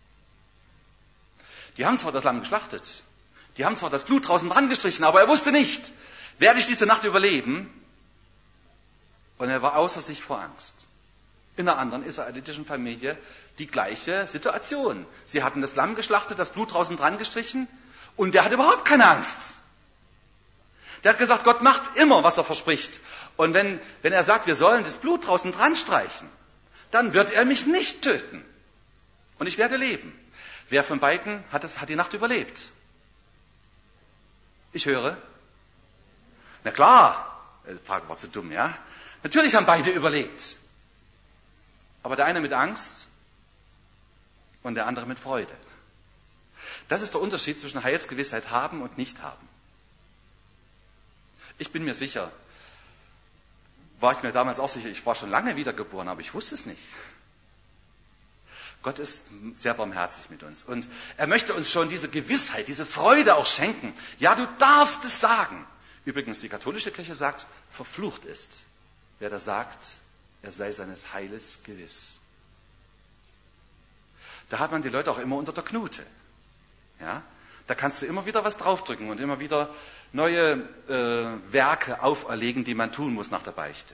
Die haben zwar das Lamm geschlachtet, die haben zwar das Blut draußen dran gestrichen, aber er wusste nicht, werde ich diese Nacht überleben? Und er war außer sich vor Angst. In einer anderen israelitischen Familie die gleiche Situation. Sie hatten das Lamm geschlachtet, das Blut draußen dran gestrichen, und der hatte überhaupt keine Angst. Der hat gesagt, Gott macht immer, was er verspricht. Und wenn er sagt, wir sollen das Blut draußen dran streichen, dann wird er mich nicht töten. Und ich werde leben. Wer von beiden hat die Nacht überlebt? Ich höre. Na klar, die Frage war zu dumm, ja? Natürlich haben beide überlebt. Aber der eine mit Angst und der andere mit Freude. Das ist der Unterschied zwischen Heilsgewissheit haben und nicht haben. Ich bin mir sicher, war ich mir damals auch sicher, ich war schon lange wiedergeboren, aber ich wusste es nicht. Gott ist sehr barmherzig mit uns und er möchte uns schon diese Gewissheit, diese Freude auch schenken. Ja, du darfst es sagen. Übrigens, die katholische Kirche sagt, verflucht ist, wer da sagt, er sei seines Heiles gewiss. Da hat man die Leute auch immer unter der Knute. Ja? Da kannst du immer wieder was draufdrücken und immer wieder neue Werke auferlegen, die man tun muss nach der Beichte.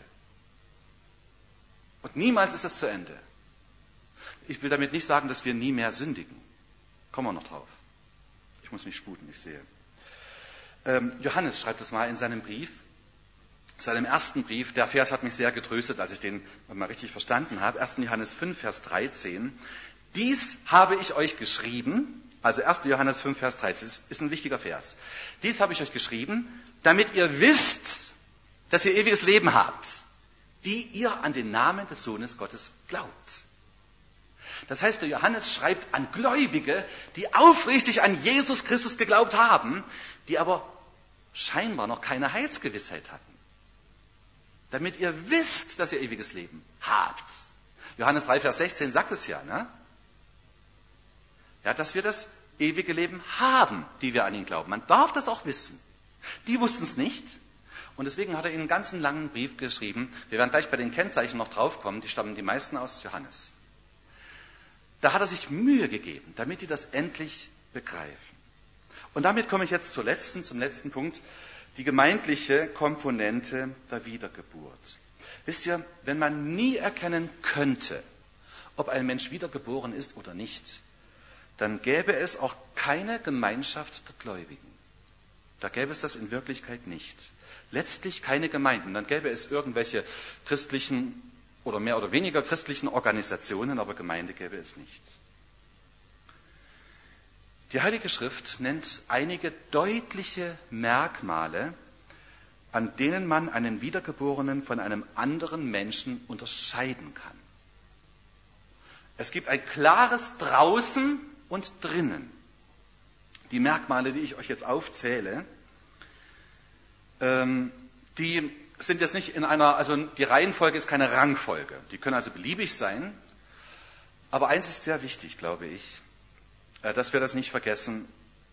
Und niemals ist das zu Ende. Ich will damit nicht sagen, dass wir nie mehr sündigen. Kommen wir noch drauf. Ich muss mich sputen, ich sehe. Johannes schreibt es mal in seinem Brief, seinem ersten Brief. Der Vers hat mich sehr getröstet, als ich den mal richtig verstanden habe. 1. Johannes 5, Vers 13. Dies habe ich euch geschrieben, also 1. Johannes 5, Vers 13, das ist ein wichtiger Vers. Dies habe ich euch geschrieben, damit ihr wisst, dass ihr ewiges Leben habt, die ihr an den Namen des Sohnes Gottes glaubt. Das heißt, der Johannes schreibt an Gläubige, die aufrichtig an Jesus Christus geglaubt haben, die aber scheinbar noch keine Heilsgewissheit hatten. Damit ihr wisst, dass ihr ewiges Leben habt. Johannes 3, Vers 16 sagt es ja, ne? Ja, dass wir das ewige Leben haben, die wir an ihn glauben. Man darf das auch wissen. Die wussten es nicht. Und deswegen hat er ihnen einen ganzen langen Brief geschrieben. Wir werden gleich bei den Kennzeichen noch draufkommen. Die stammen die meisten aus Johannes. Da hat er sich Mühe gegeben, damit die das endlich begreifen. Und damit komme ich jetzt zum letzten Punkt. Die gemeindliche Komponente der Wiedergeburt. Wisst ihr, wenn man nie erkennen könnte, ob ein Mensch wiedergeboren ist oder nicht, dann gäbe es auch keine Gemeinschaft der Gläubigen. Da gäbe es das in Wirklichkeit nicht. Letztlich keine Gemeinden. Dann gäbe es irgendwelche christlichen oder mehr oder weniger christlichen Organisationen, aber Gemeinde gäbe es nicht. Die Heilige Schrift nennt einige deutliche Merkmale, an denen man einen Wiedergeborenen von einem anderen Menschen unterscheiden kann. Es gibt ein klares Draußen und Drinnen. Die Merkmale, die ich euch jetzt aufzähle, die sind jetzt nicht also die Reihenfolge ist keine Rangfolge. Die können also beliebig sein. Aber eins ist sehr wichtig, glaube ich, dass wir das nicht vergessen.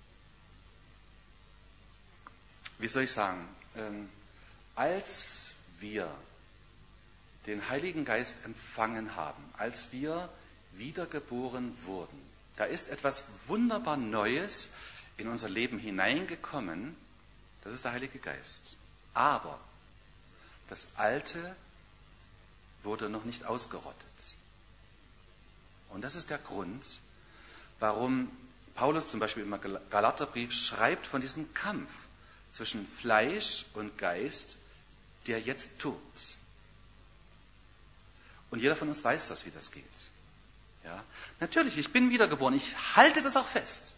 Wie soll ich sagen? Als wir den Heiligen Geist empfangen haben, als wir wiedergeboren wurden, da ist etwas wunderbar Neues in unser Leben hineingekommen. Das ist der Heilige Geist. Aber das Alte wurde noch nicht ausgerottet. Und das ist der Grund, warum Paulus zum Beispiel im Galaterbrief schreibt von diesem Kampf zwischen Fleisch und Geist, der jetzt tobt. Und jeder von uns weiß das, wie das geht. Ja? Natürlich, ich bin wiedergeboren, ich halte das auch fest.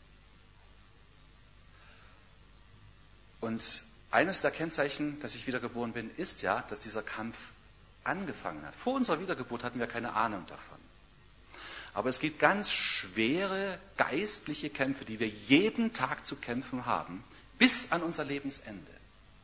Und eines der Kennzeichen, dass ich wiedergeboren bin, ist ja, dass dieser Kampf angefangen hat. Vor unserer Wiedergeburt hatten wir keine Ahnung davon. Aber es gibt ganz schwere geistliche Kämpfe, die wir jeden Tag zu kämpfen haben, bis an unser Lebensende.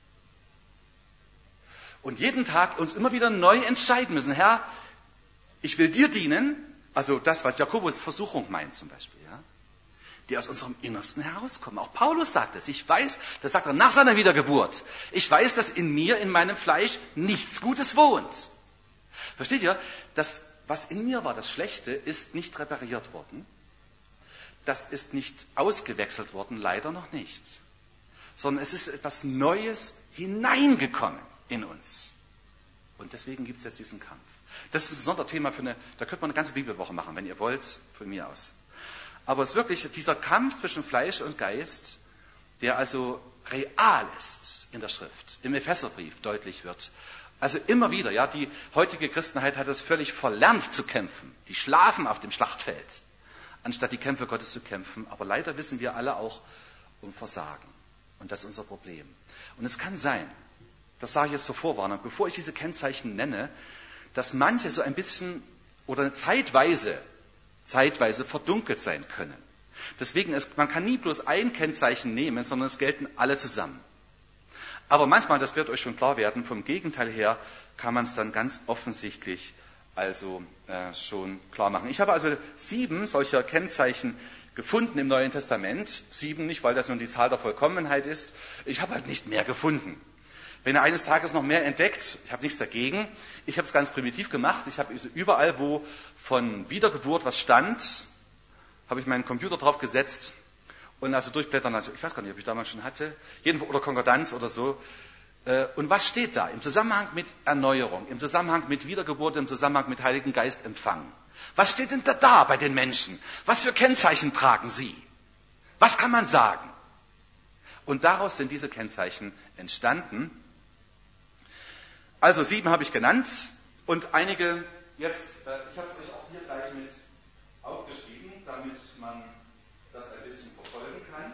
Und jeden Tag uns immer wieder neu entscheiden müssen, Herr, ich will dir dienen, also das, was Jakobus Versuchung meint zum Beispiel, ja, die aus unserem Innersten herauskommen. Auch Paulus sagt es, ich weiß, das sagt er nach seiner Wiedergeburt, ich weiß, dass in mir, in meinem Fleisch, nichts Gutes wohnt. Versteht ihr? Das, was in mir war, das Schlechte, ist nicht repariert worden. Das ist nicht ausgewechselt worden, leider noch nicht. Sondern es ist etwas Neues hineingekommen in uns. Und deswegen gibt es jetzt diesen Kampf. Das ist ein Sonderthema da könnte man eine ganze Bibelwoche machen, wenn ihr wollt, von mir aus. Aber es ist wirklich dieser Kampf zwischen Fleisch und Geist, der also real ist in der Schrift, im Epheserbrief deutlich wird. Also immer wieder, ja, die heutige Christenheit hat es völlig verlernt zu kämpfen. Die schlafen auf dem Schlachtfeld, anstatt die Kämpfe Gottes zu kämpfen. Aber leider wissen wir alle auch um Versagen. Und das ist unser Problem. Und es kann sein, das sage ich jetzt zur Vorwarnung, bevor ich diese Kennzeichen nenne, dass manche so ein bisschen oder zeitweise verdunkelt sein können. Deswegen, man kann nie bloß ein Kennzeichen nehmen, sondern es gelten alle zusammen. Aber manchmal, das wird euch schon klar werden, vom Gegenteil her kann man es dann ganz offensichtlich schon klar machen. Ich habe also 7 solcher Kennzeichen gefunden im Neuen Testament. 7 nicht, weil das nun die Zahl der Vollkommenheit ist. Ich habe halt nicht mehr gefunden. Wenn ihr eines Tages noch mehr entdeckt, ich habe nichts dagegen. Ich habe es ganz primitiv gemacht. Ich habe überall, wo von Wiedergeburt was stand, habe ich meinen Computer drauf gesetzt und also durchblättern. Also ich weiß gar nicht, ob ich damals schon hatte. Oder Konkordanz oder so. Und was steht da im Zusammenhang mit Erneuerung, im Zusammenhang mit Wiedergeburt, im Zusammenhang mit Heiligen Geist empfangen? Was steht denn da bei den Menschen? Was für Kennzeichen tragen sie? Was kann man sagen? Und daraus sind diese Kennzeichen entstanden. Also 7 habe ich genannt und einige jetzt, ich habe es euch auch hier gleich mit aufgeschrieben, damit man das ein bisschen verfolgen kann.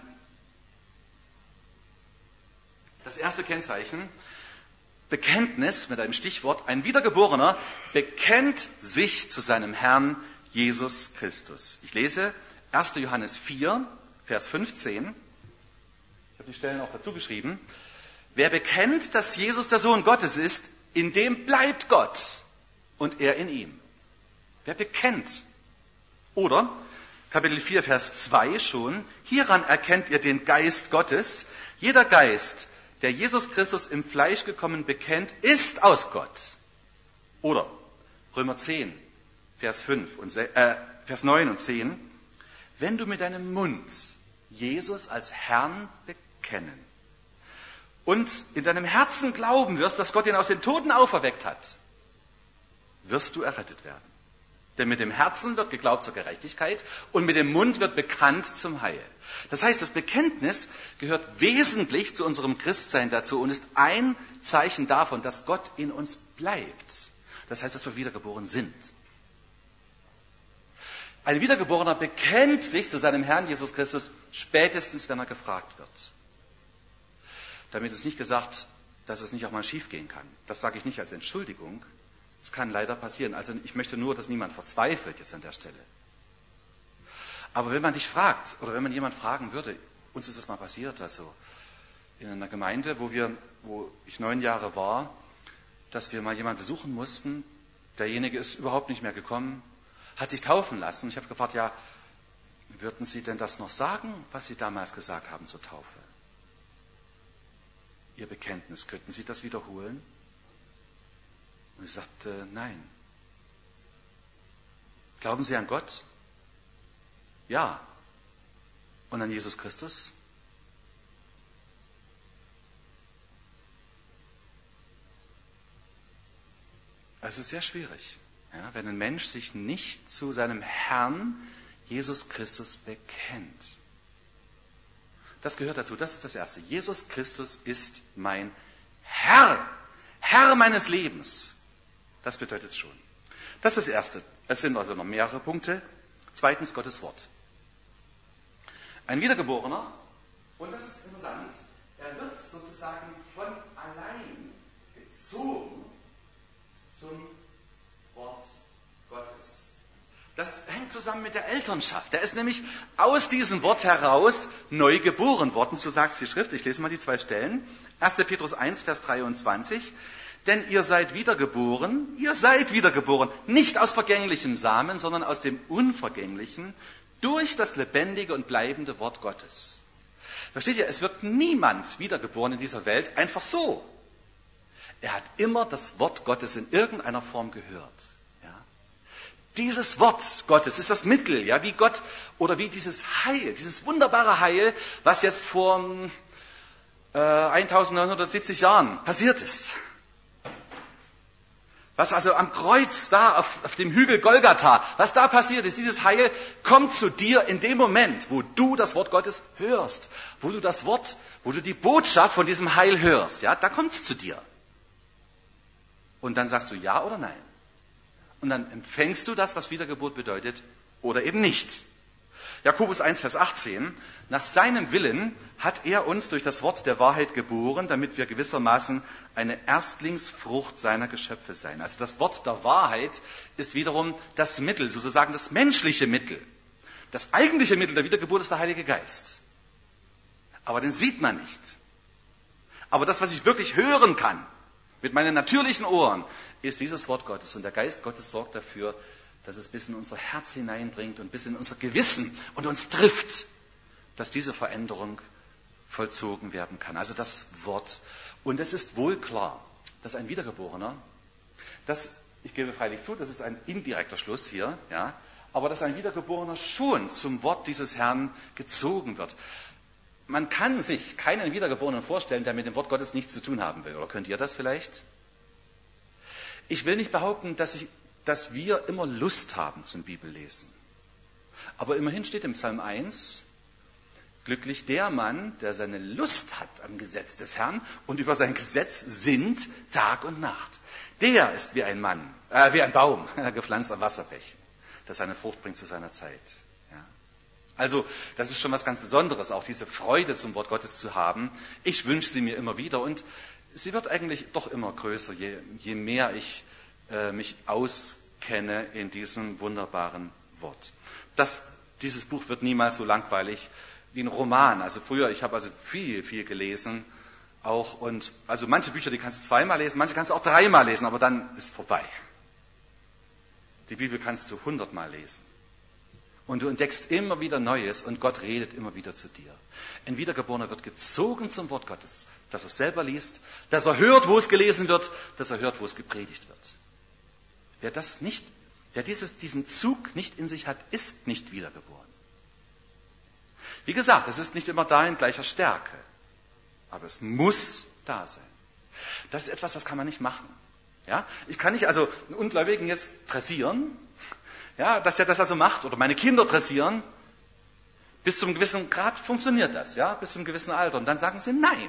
Das erste Kennzeichen, Bekenntnis mit einem Stichwort, ein Wiedergeborener bekennt sich zu seinem Herrn Jesus Christus. Ich lese 1. Johannes 4, Vers 15. Ich habe die Stellen auch dazu geschrieben. Wer bekennt, dass Jesus der Sohn Gottes ist, in dem bleibt Gott und er in ihm. Wer bekennt. Oder, Kapitel 4, Vers 2 schon, hieran erkennt ihr den Geist Gottes. Jeder Geist, der Jesus Christus im Fleisch gekommen bekennt, ist aus Gott. Oder, Römer 10, Vers 9 und 10, wenn du mit deinem Mund Jesus als Herrn bekennen und in deinem Herzen glauben wirst, dass Gott ihn aus den Toten auferweckt hat, wirst du errettet werden. Denn mit dem Herzen wird geglaubt zur Gerechtigkeit und mit dem Mund wird bekannt zum Heil. Das heißt, das Bekenntnis gehört wesentlich zu unserem Christsein dazu und ist ein Zeichen davon, dass Gott in uns bleibt. Das heißt, dass wir wiedergeboren sind. Ein Wiedergeborener bekennt sich zu seinem Herrn Jesus Christus spätestens, wenn er gefragt wird. Damit ist nicht gesagt, dass es nicht auch mal schief gehen kann. Das sage ich nicht als Entschuldigung. Es kann leider passieren. Also ich möchte nur, dass niemand verzweifelt jetzt an der Stelle. Aber wenn man dich fragt, oder wenn man jemand fragen würde, uns ist das mal passiert, also in einer Gemeinde, wo ich 9 Jahre war, dass wir mal jemanden besuchen mussten, derjenige ist überhaupt nicht mehr gekommen, hat sich taufen lassen. Ich habe gefragt, ja, würden Sie denn das noch sagen, was Sie damals gesagt haben zur Taufe? Ihr Bekenntnis, könnten Sie das wiederholen? Und sie sagte, nein. Glauben Sie an Gott? Ja. Und an Jesus Christus? Es ist sehr schwierig, ja, wenn ein Mensch sich nicht zu seinem Herrn Jesus Christus bekennt. Das gehört dazu, das ist das Erste. Jesus Christus ist mein Herr, Herr meines Lebens. Das bedeutet es schon. Das ist das Erste. Es sind also noch mehrere Punkte. Zweitens Gottes Wort. Ein Wiedergeborener, und das ist interessant, er wird sozusagen von allein gezogen zum Wort Gottes. Das hängt zusammen mit der Elternschaft. Er ist nämlich aus diesem Wort heraus neu geboren worden. So sagt es die Schrift. Ich lese mal die 2 Stellen. 1. Petrus 1, Vers 23. Denn ihr seid wiedergeboren, nicht aus vergänglichem Samen, sondern aus dem unvergänglichen, durch das lebendige und bleibende Wort Gottes. Versteht ihr, es wird niemand wiedergeboren in dieser Welt einfach so. Er hat immer das Wort Gottes in irgendeiner Form gehört. Ja? Dieses Wort Gottes ist das Mittel, ja, wie Gott oder wie dieses Heil, dieses wunderbare Heil, was jetzt vor 1970 Jahren passiert ist. Was also am Kreuz da auf dem Hügel Golgatha, was da passiert ist, dieses Heil kommt zu dir in dem Moment, wo du das Wort Gottes hörst, wo du die Botschaft von diesem Heil hörst, ja, da kommt es zu dir. Und dann sagst du ja oder nein. Und dann empfängst du das, was Wiedergeburt bedeutet, oder eben nicht. Jakobus 1, Vers 18. Nach seinem Willen hat er uns durch das Wort der Wahrheit geboren, damit wir gewissermaßen eine Erstlingsfrucht seiner Geschöpfe seien. Also das Wort der Wahrheit ist wiederum das Mittel, sozusagen das menschliche Mittel. Das eigentliche Mittel der Wiedergeburt ist der Heilige Geist. Aber den sieht man nicht. Aber das, was ich wirklich hören kann, mit meinen natürlichen Ohren, ist dieses Wort Gottes. Und der Geist Gottes sorgt dafür, dass es bis in unser Herz hineindringt und bis in unser Gewissen und uns trifft, dass diese Veränderung vollzogen werden kann. Also das Wort. Und es ist wohl klar, dass ein Wiedergeborener, ich gebe freilich zu, das ist ein indirekter Schluss hier, ja, aber dass ein Wiedergeborener schon zum Wort dieses Herrn gezogen wird. Man kann sich keinen Wiedergeborenen vorstellen, der mit dem Wort Gottes nichts zu tun haben will. Oder könnt ihr das vielleicht? Ich will nicht behaupten, dass wir immer Lust haben zum Bibellesen. Aber immerhin steht im Psalm 1, glücklich der Mann, der seine Lust hat am Gesetz des Herrn und über sein Gesetz sinnt Tag und Nacht. Der ist wie ein Baum, gepflanzt am Wasserbächen, das seine Frucht bringt zu seiner Zeit. Ja. Also, das ist schon was ganz Besonderes, auch diese Freude zum Wort Gottes zu haben. Ich wünsche sie mir immer wieder und sie wird eigentlich doch immer größer, je mehr ich mich auskenne in diesem wunderbaren Wort. Dieses Buch wird niemals so langweilig wie ein Roman. Also früher, ich habe also viel gelesen auch und also manche Bücher, die kannst du 2-mal lesen, manche kannst du auch 3-mal lesen, aber dann ist vorbei. Die Bibel kannst du 100-mal lesen. Und du entdeckst immer wieder Neues und Gott redet immer wieder zu dir. Ein Wiedergeborener wird gezogen zum Wort Gottes, dass er es selber liest, dass er hört, wo es gelesen wird, dass er hört, wo es gepredigt wird. Wer diesen Zug nicht in sich hat, ist nicht wiedergeboren. Wie gesagt, es ist nicht immer da in gleicher Stärke, aber es muss da sein. Das ist etwas, das kann man nicht machen. Ja? Ich kann nicht also einen Ungläubigen jetzt dressieren, ja, dass er das also macht, oder meine Kinder dressieren. Bis zu einem gewissen Grad funktioniert das, ja, bis zu einem gewissen Alter. Und dann sagen sie nein.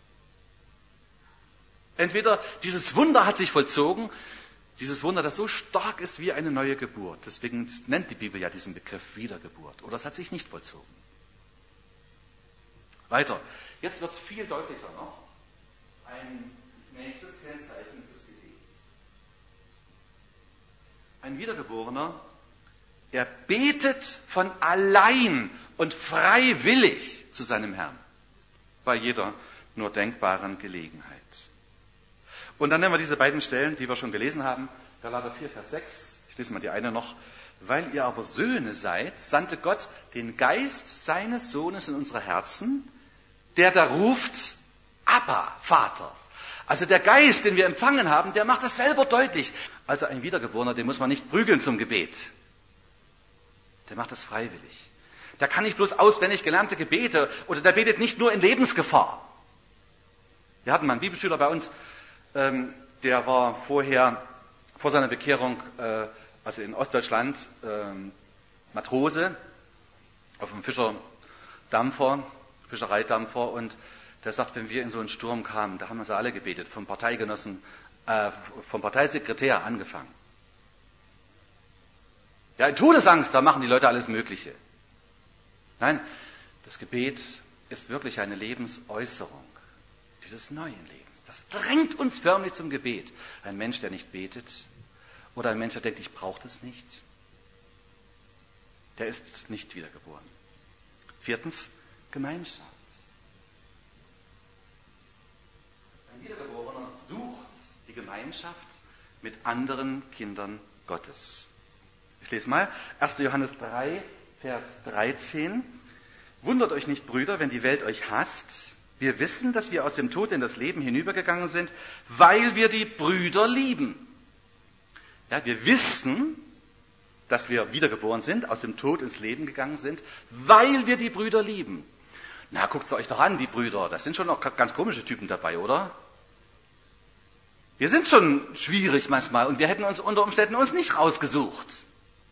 Entweder dieses Wunder hat sich vollzogen, dieses Wunder, das so stark ist wie eine neue Geburt. Deswegen nennt die Bibel ja diesen Begriff Wiedergeburt. Oder es hat sich nicht vollzogen. Weiter. Jetzt wird es viel deutlicher noch. Ein nächstes Kennzeichen ist das Gebet. Ein Wiedergeborener, er betet von allein und freiwillig zu seinem Herrn. Bei jeder nur denkbaren Gelegenheit. Und dann nehmen wir diese beiden Stellen, die wir schon gelesen haben. Galater 4, Vers 6. Ich lese mal die eine noch. Weil ihr aber Söhne seid, sandte Gott den Geist seines Sohnes in unsere Herzen, der da ruft, Abba, Vater. Also der Geist, den wir empfangen haben, der macht das selber deutlich. Also ein Wiedergeborener, den muss man nicht prügeln zum Gebet. Der macht das freiwillig. Der kann nicht bloß auswendig gelernte Gebete oder der betet nicht nur in Lebensgefahr. Wir hatten mal einen Bibelschüler bei uns, der war vor seiner Bekehrung, also in Ostdeutschland, Matrose auf einem Fischereidampfer, und der sagt, wenn wir in so einen Sturm kamen, da haben wir alle gebetet, vom Parteigenossen, vom Parteisekretär angefangen. Ja, in Todesangst, da machen die Leute alles Mögliche. Nein, das Gebet ist wirklich eine Lebensäußerung dieses neuen Lebens. Das drängt uns förmlich zum Gebet. Ein Mensch, der nicht betet, oder ein Mensch, der denkt, ich brauche das nicht, der ist nicht wiedergeboren. 4. Gemeinschaft. Ein Wiedergeborener sucht die Gemeinschaft mit anderen Kindern Gottes. Ich lese mal 1. Johannes 3, Vers 13. Wundert euch nicht, Brüder, wenn die Welt euch hasst. Wir wissen, dass wir aus dem Tod in das Leben hinübergegangen sind, weil wir die Brüder lieben. Ja, wir wissen, dass wir wiedergeboren sind, aus dem Tod ins Leben gegangen sind, weil wir die Brüder lieben. Na, guckt euch doch an, die Brüder. Das sind schon auch ganz komische Typen dabei, oder? Wir sind schon schwierig manchmal und wir hätten uns unter Umständen uns nicht rausgesucht.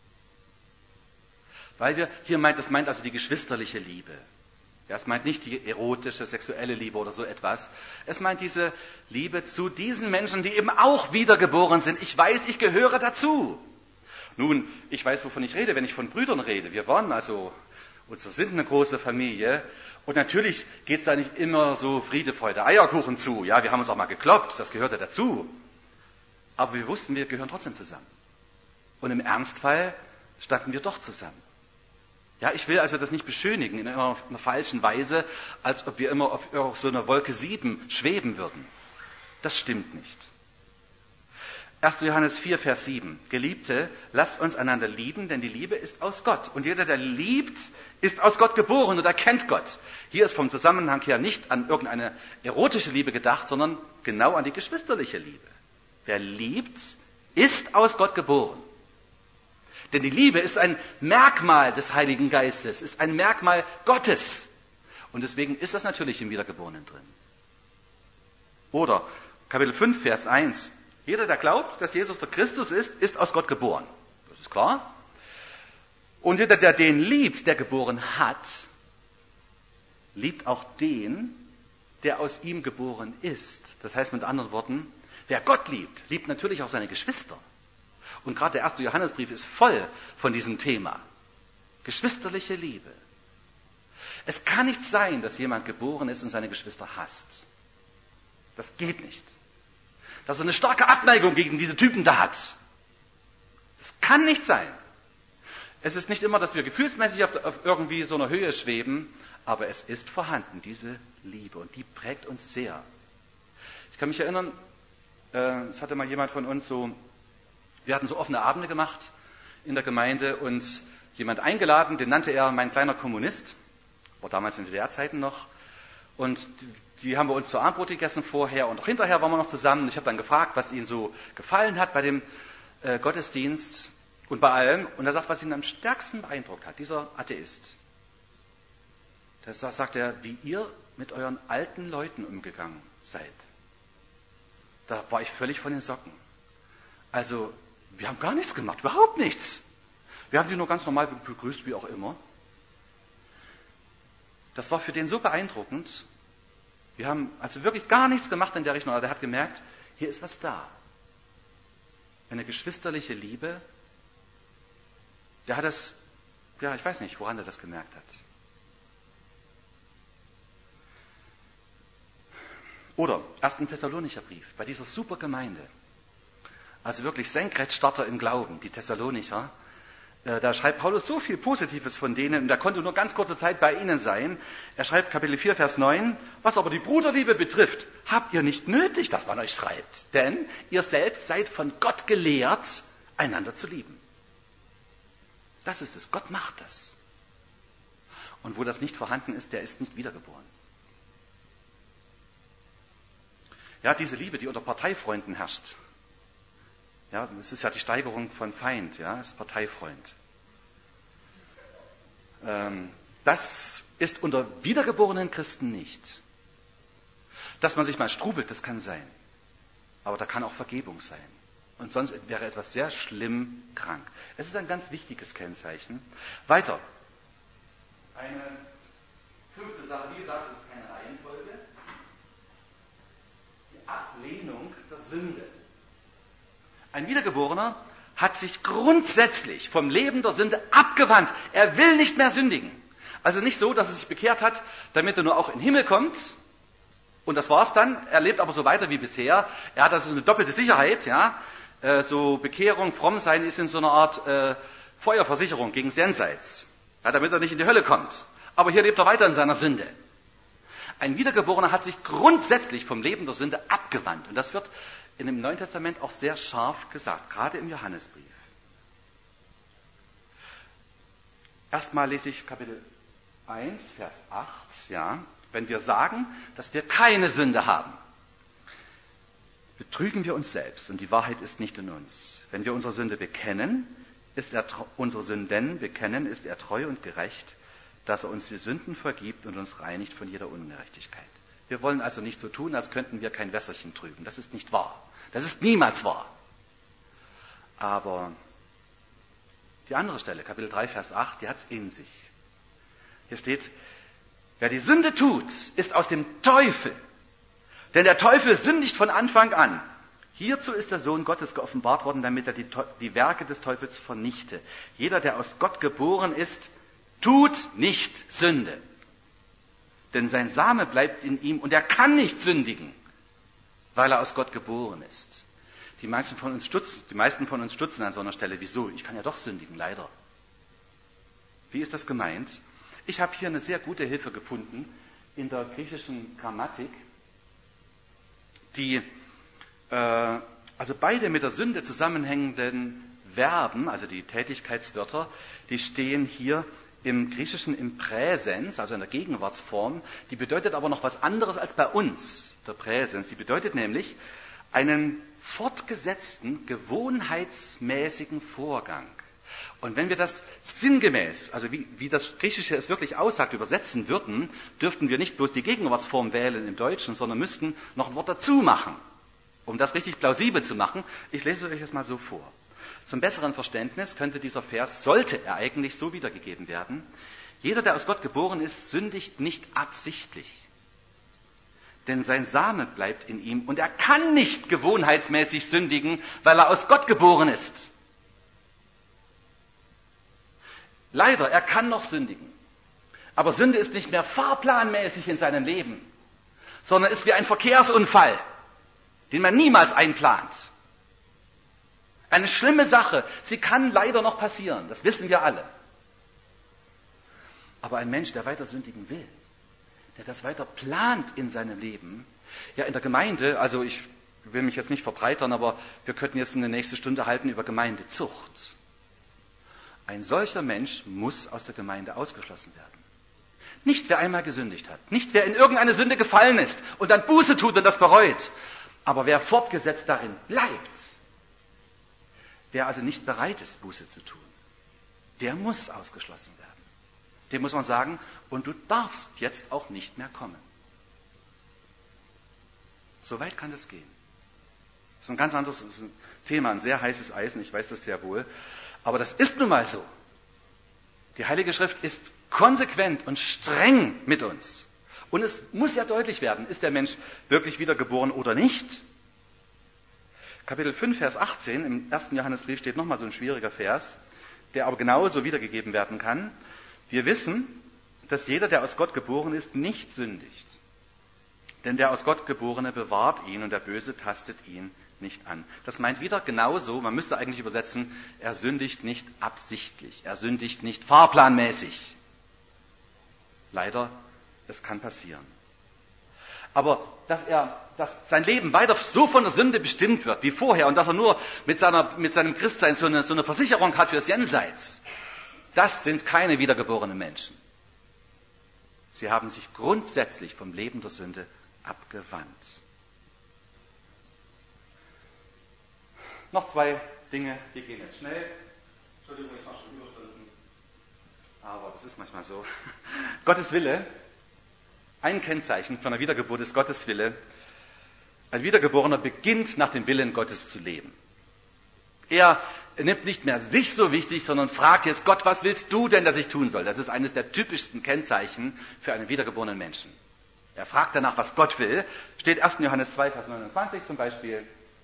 Weil das meint also die geschwisterliche Liebe. Ja, es meint nicht die erotische, sexuelle Liebe oder so etwas. Es meint diese Liebe zu diesen Menschen, die eben auch wiedergeboren sind. Ich weiß, ich gehöre dazu. Nun, ich weiß, wovon ich rede, wenn ich von Brüdern rede. Wir sind eine große Familie. Und natürlich geht es da nicht immer so Friede, Freude, Eierkuchen zu. Ja, wir haben uns auch mal gekloppt, das gehörte dazu. Aber wir wussten, wir gehören trotzdem zusammen. Und im Ernstfall standen wir doch zusammen. Ja, ich will also das nicht beschönigen in einer falschen Weise, als ob wir immer auf so einer Wolke 7 schweben würden. Das stimmt nicht. 1. Johannes 4, Vers 7. Geliebte, lasst uns einander lieben, denn die Liebe ist aus Gott. Und jeder, der liebt, ist aus Gott geboren oder kennt Gott. Hier ist vom Zusammenhang her nicht an irgendeine erotische Liebe gedacht, sondern genau an die geschwisterliche Liebe. Wer liebt, ist aus Gott geboren. Denn die Liebe ist ein Merkmal des Heiligen Geistes, ist ein Merkmal Gottes. Und deswegen ist das natürlich im Wiedergeborenen drin. Oder Kapitel 5, Vers 1. Jeder, der glaubt, dass Jesus der Christus ist aus Gott geboren. Das ist klar. Und jeder, der den liebt, der geboren hat, liebt auch den, der aus ihm geboren ist. Das heißt mit anderen Worten, wer Gott liebt, liebt natürlich auch seine Geschwister. Und gerade der 1. Johannesbrief ist voll von diesem Thema. Geschwisterliche Liebe. Es kann nicht sein, dass jemand geboren ist und seine Geschwister hasst. Das geht nicht. Dass er eine starke Abneigung gegen diese Typen da hat. Das kann nicht sein. Es ist nicht immer, dass wir gefühlsmäßig auf irgendwie so einer Höhe schweben, aber es ist vorhanden, diese Liebe. Und die prägt uns sehr. Ich kann mich erinnern, es hatte mal jemand von uns wir hatten so offene Abende gemacht in der Gemeinde und jemand eingeladen, den nannte er mein kleiner Kommunist, war damals in DDR-Zeiten noch, und die haben wir uns zu Abendbrot gegessen vorher und auch hinterher waren wir noch zusammen. Ich habe dann gefragt, was ihm so gefallen hat bei dem Gottesdienst und bei allem, und er sagt, was ihn am stärksten beeindruckt hat, dieser Atheist. Das sagt er, wie ihr mit euren alten Leuten umgegangen seid. Da war ich völlig von den Socken. Also, wir haben gar nichts gemacht, überhaupt nichts. Wir haben die nur ganz normal begrüßt, wie auch immer. Das war für den so beeindruckend. Wir haben also wirklich gar nichts gemacht in der Richtung, aber er hat gemerkt, hier ist was da. Eine geschwisterliche Liebe. Der hat das, ja, ich weiß nicht, woran er das gemerkt hat. Oder 1. Thessalonicher Brief, bei dieser super Gemeinde. Also wirklich Senkrechtstarter im Glauben, die Thessalonicher. Da schreibt Paulus so viel Positives von denen, und er konnte nur ganz kurze Zeit bei ihnen sein. Er schreibt Kapitel 4, Vers 9, was aber die Bruderliebe betrifft, habt ihr nicht nötig, dass man euch schreibt, denn ihr selbst seid von Gott gelehrt, einander zu lieben. Das ist es, Gott macht das. Und wo das nicht vorhanden ist, der ist nicht wiedergeboren. Ja, diese Liebe, die unter Parteifreunden herrscht, ja, das ist ja die Steigerung von Feind, ja, ist Parteifreund. Das ist unter wiedergeborenen Christen nicht. Dass man sich mal strubelt, das kann sein. Aber da kann auch Vergebung sein. Und sonst wäre etwas sehr schlimm krank. Es ist ein ganz wichtiges Kennzeichen. Weiter. Eine 5. Sache, wie gesagt, das ist keine Reihenfolge. Die Ablehnung der Sünde. Ein Wiedergeborener hat sich grundsätzlich vom Leben der Sünde abgewandt. Er will nicht mehr sündigen. Also nicht so, dass er sich bekehrt hat, damit er nur auch in den Himmel kommt. Und das war's dann. Er lebt aber so weiter wie bisher. Er hat also eine doppelte Sicherheit. Ja, so Bekehrung, fromm sein ist in so einer Art Feuerversicherung gegen Jenseits. Ja, damit er nicht in die Hölle kommt. Aber hier lebt er weiter in seiner Sünde. Ein Wiedergeborener hat sich grundsätzlich vom Leben der Sünde abgewandt. Und das wird in dem Neuen Testament auch sehr scharf gesagt, gerade im Johannesbrief. Erstmal lese ich Kapitel 1, Vers 8. Ja, wenn wir sagen, dass wir keine Sünde haben, betrügen wir uns selbst und die Wahrheit ist nicht in uns. Wenn wir unsere Sünde bekennen, ist er treu und gerecht, dass er uns die Sünden vergibt und uns reinigt von jeder Ungerechtigkeit. Wir wollen also nicht so tun, als könnten wir kein Wässerchen trüben. Das ist nicht wahr. Das ist niemals wahr. Aber die andere Stelle, Kapitel 3, Vers 8, die hat es in sich. Hier steht, wer die Sünde tut, ist aus dem Teufel. Denn der Teufel sündigt von Anfang an. Hierzu ist der Sohn Gottes geoffenbart worden, damit er die Werke des Teufels vernichte. Jeder, der aus Gott geboren ist, tut nicht Sünde. Denn sein Same bleibt in ihm und er kann nicht sündigen, weil er aus Gott geboren ist. Die meisten von uns stutzen an so einer Stelle. Wieso? Ich kann ja doch sündigen, leider. Wie ist das gemeint? Ich habe hier eine sehr gute Hilfe gefunden in der griechischen Grammatik, die also beide mit der Sünde zusammenhängenden Verben, also die Tätigkeitswörter, die stehen hier im Griechischen im Präsens, also in der Gegenwartsform. Die bedeutet aber noch was anderes als bei uns, der Präsens. Die bedeutet nämlich einen fortgesetzten, gewohnheitsmäßigen Vorgang. Und wenn wir das sinngemäß, also wie das Griechische es wirklich aussagt, übersetzen würden, dürften wir nicht bloß die Gegenwartsform wählen im Deutschen, sondern müssten noch ein Wort dazu machen, um das richtig plausibel zu machen. Ich lese euch das mal so vor. Zum besseren Verständnis könnte dieser Vers, sollte er eigentlich so wiedergegeben werden: Jeder, der aus Gott geboren ist, sündigt nicht absichtlich. Denn sein Same bleibt in ihm und er kann nicht gewohnheitsmäßig sündigen, weil er aus Gott geboren ist. Leider, er kann noch sündigen. Aber Sünde ist nicht mehr fahrplanmäßig in seinem Leben, sondern ist wie ein Verkehrsunfall, den man niemals einplant. Eine schlimme Sache. Sie kann leider noch passieren. Das wissen wir alle. Aber ein Mensch, der weiter sündigen will, der das weiter plant in seinem Leben, ja, in der Gemeinde, also ich will mich jetzt nicht verbreitern, aber wir könnten jetzt eine nächste Stunde halten über Gemeindezucht. Ein solcher Mensch muss aus der Gemeinde ausgeschlossen werden. Nicht wer einmal gesündigt hat, nicht wer in irgendeine Sünde gefallen ist und dann Buße tut und das bereut, aber wer fortgesetzt darin bleibt, wer also nicht bereit ist, Buße zu tun, der muss ausgeschlossen werden. Dem muss man sagen, und du darfst jetzt auch nicht mehr kommen. So weit kann das gehen. Das ist ein ganz anderes Thema, ein sehr heißes Eisen, ich weiß das sehr wohl. Aber das ist nun mal so. Die Heilige Schrift ist konsequent und streng mit uns. Und es muss ja deutlich werden, ist der Mensch wirklich wiedergeboren oder nicht? Kapitel 5, Vers 18, im 1. Johannesbrief steht nochmal so ein schwieriger Vers, der aber genauso wiedergegeben werden kann. Wir wissen, dass jeder, der aus Gott geboren ist, nicht sündigt. Denn der aus Gott Geborene bewahrt ihn und der Böse tastet ihn nicht an. Das meint wieder genauso, man müsste eigentlich übersetzen, er sündigt nicht absichtlich, er sündigt nicht fahrplanmäßig. Leider, es kann passieren. Aber dass sein Leben weiter so von der Sünde bestimmt wird wie vorher und dass er nur mit seinem Christsein so eine Versicherung hat fürs Jenseits, das sind keine wiedergeborenen Menschen. Sie haben sich grundsätzlich vom Leben der Sünde abgewandt. Noch 2 Dinge, die gehen jetzt schnell. Entschuldigung, ich mache schon Überstunden. Aber das ist manchmal so. Gottes Wille. Ein Kennzeichen von einer Wiedergeburt ist Gottes Wille. Ein Wiedergeborener beginnt nach dem Willen Gottes zu leben. Er nimmt nicht mehr sich so wichtig, sondern fragt jetzt Gott, was willst du denn, dass ich tun soll? Das ist eines der typischsten Kennzeichen für einen wiedergeborenen Menschen. Er fragt danach, was Gott will. Steht 1. Johannes 2, Vers 29 zum Beispiel.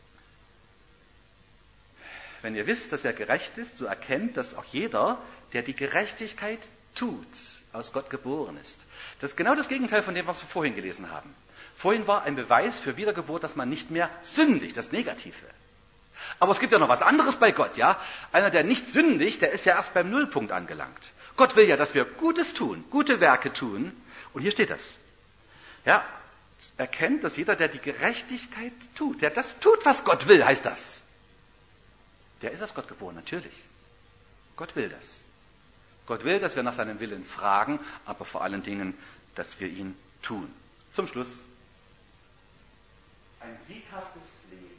Wenn ihr wisst, dass er gerecht ist, so erkennt, dass auch jeder, der die Gerechtigkeit tut, aus Gott geboren ist. Das ist genau das Gegenteil von dem, was wir vorhin gelesen haben. Vorhin war ein Beweis für Wiedergeburt, dass man nicht mehr sündigt, das Negative. Aber es gibt ja noch was anderes bei Gott, ja? Einer, der nicht sündigt, der ist ja erst beim Nullpunkt angelangt. Gott will ja, dass wir Gutes tun, gute Werke tun. Und hier steht das. Ja, erkennt, dass jeder, der die Gerechtigkeit tut, der das tut, was Gott will, heißt das. Der ist aus Gott geboren, natürlich. Gott will das. Gott will, dass wir nach seinem Willen fragen, aber vor allen Dingen, dass wir ihn tun. Zum Schluss. Ein sieghaftes Leben.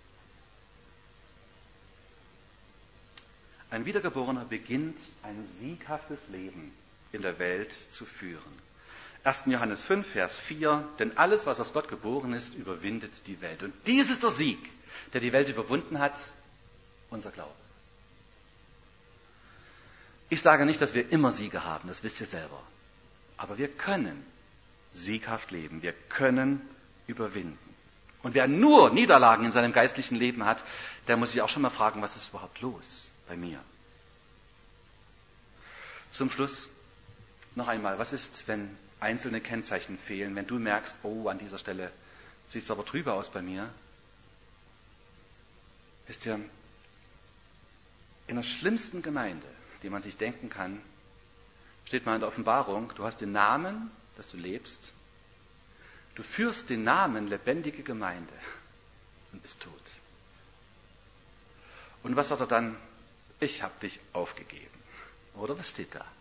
Ein Wiedergeborener beginnt ein sieghaftes Leben in der Welt zu führen. 1. Johannes 5, Vers 4. Denn alles, was aus Gott geboren ist, überwindet die Welt. Und dies ist der Sieg, der die Welt überwunden hat, unser Glaube. Ich sage nicht, dass wir immer Siege haben, das wisst ihr selber. Aber wir können sieghaft leben, wir können überwinden. Und wer nur Niederlagen in seinem geistlichen Leben hat, der muss sich auch schon mal fragen, was ist überhaupt los bei mir? Zum Schluss noch einmal, was ist, wenn einzelne Kennzeichen fehlen, wenn du merkst, oh, an dieser Stelle sieht es aber trüber aus bei mir? Wisst ihr, in der schlimmsten Gemeinde, die man sich denken kann, steht mal in der Offenbarung, du hast den Namen, dass du lebst, du führst den Namen lebendige Gemeinde und bist tot. Und was sagt er dann? Ich habe dich aufgegeben. Oder was steht da?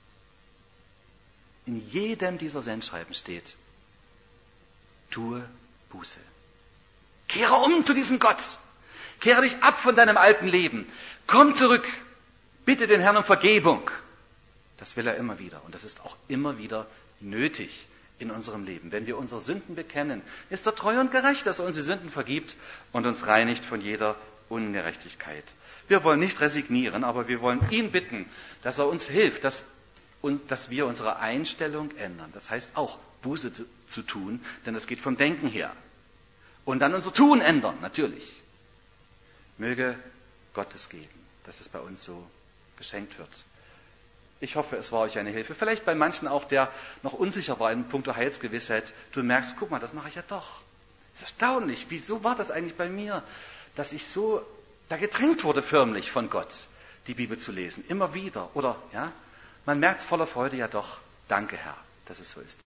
In jedem dieser Sendschreiben steht, tue Buße. Kehre um zu diesem Gott. Kehre dich ab von deinem alten Leben. Komm zurück. Bitte den Herrn um Vergebung. Das will er immer wieder. Und das ist auch immer wieder nötig in unserem Leben. Wenn wir unsere Sünden bekennen, ist er treu und gerecht, dass er uns die Sünden vergibt und uns reinigt von jeder Ungerechtigkeit. Wir wollen nicht resignieren, aber wir wollen ihn bitten, dass er uns hilft, dass wir unsere Einstellung ändern. Das heißt auch, Buße zu tun, denn das geht vom Denken her. Und dann unser Tun ändern, natürlich. Möge Gott es geben, dass es bei uns so geschenkt wird. Ich hoffe, es war euch eine Hilfe. Vielleicht bei manchen auch, der noch unsicher war in puncto Heilsgewissheit. Du merkst, guck mal, das mache ich ja doch. Das ist erstaunlich. Wieso war das eigentlich bei mir, dass ich so da gedrängt wurde förmlich von Gott, die Bibel zu lesen. Immer wieder. Oder, ja, man merkt es voller Freude, ja doch, danke Herr, dass es so ist.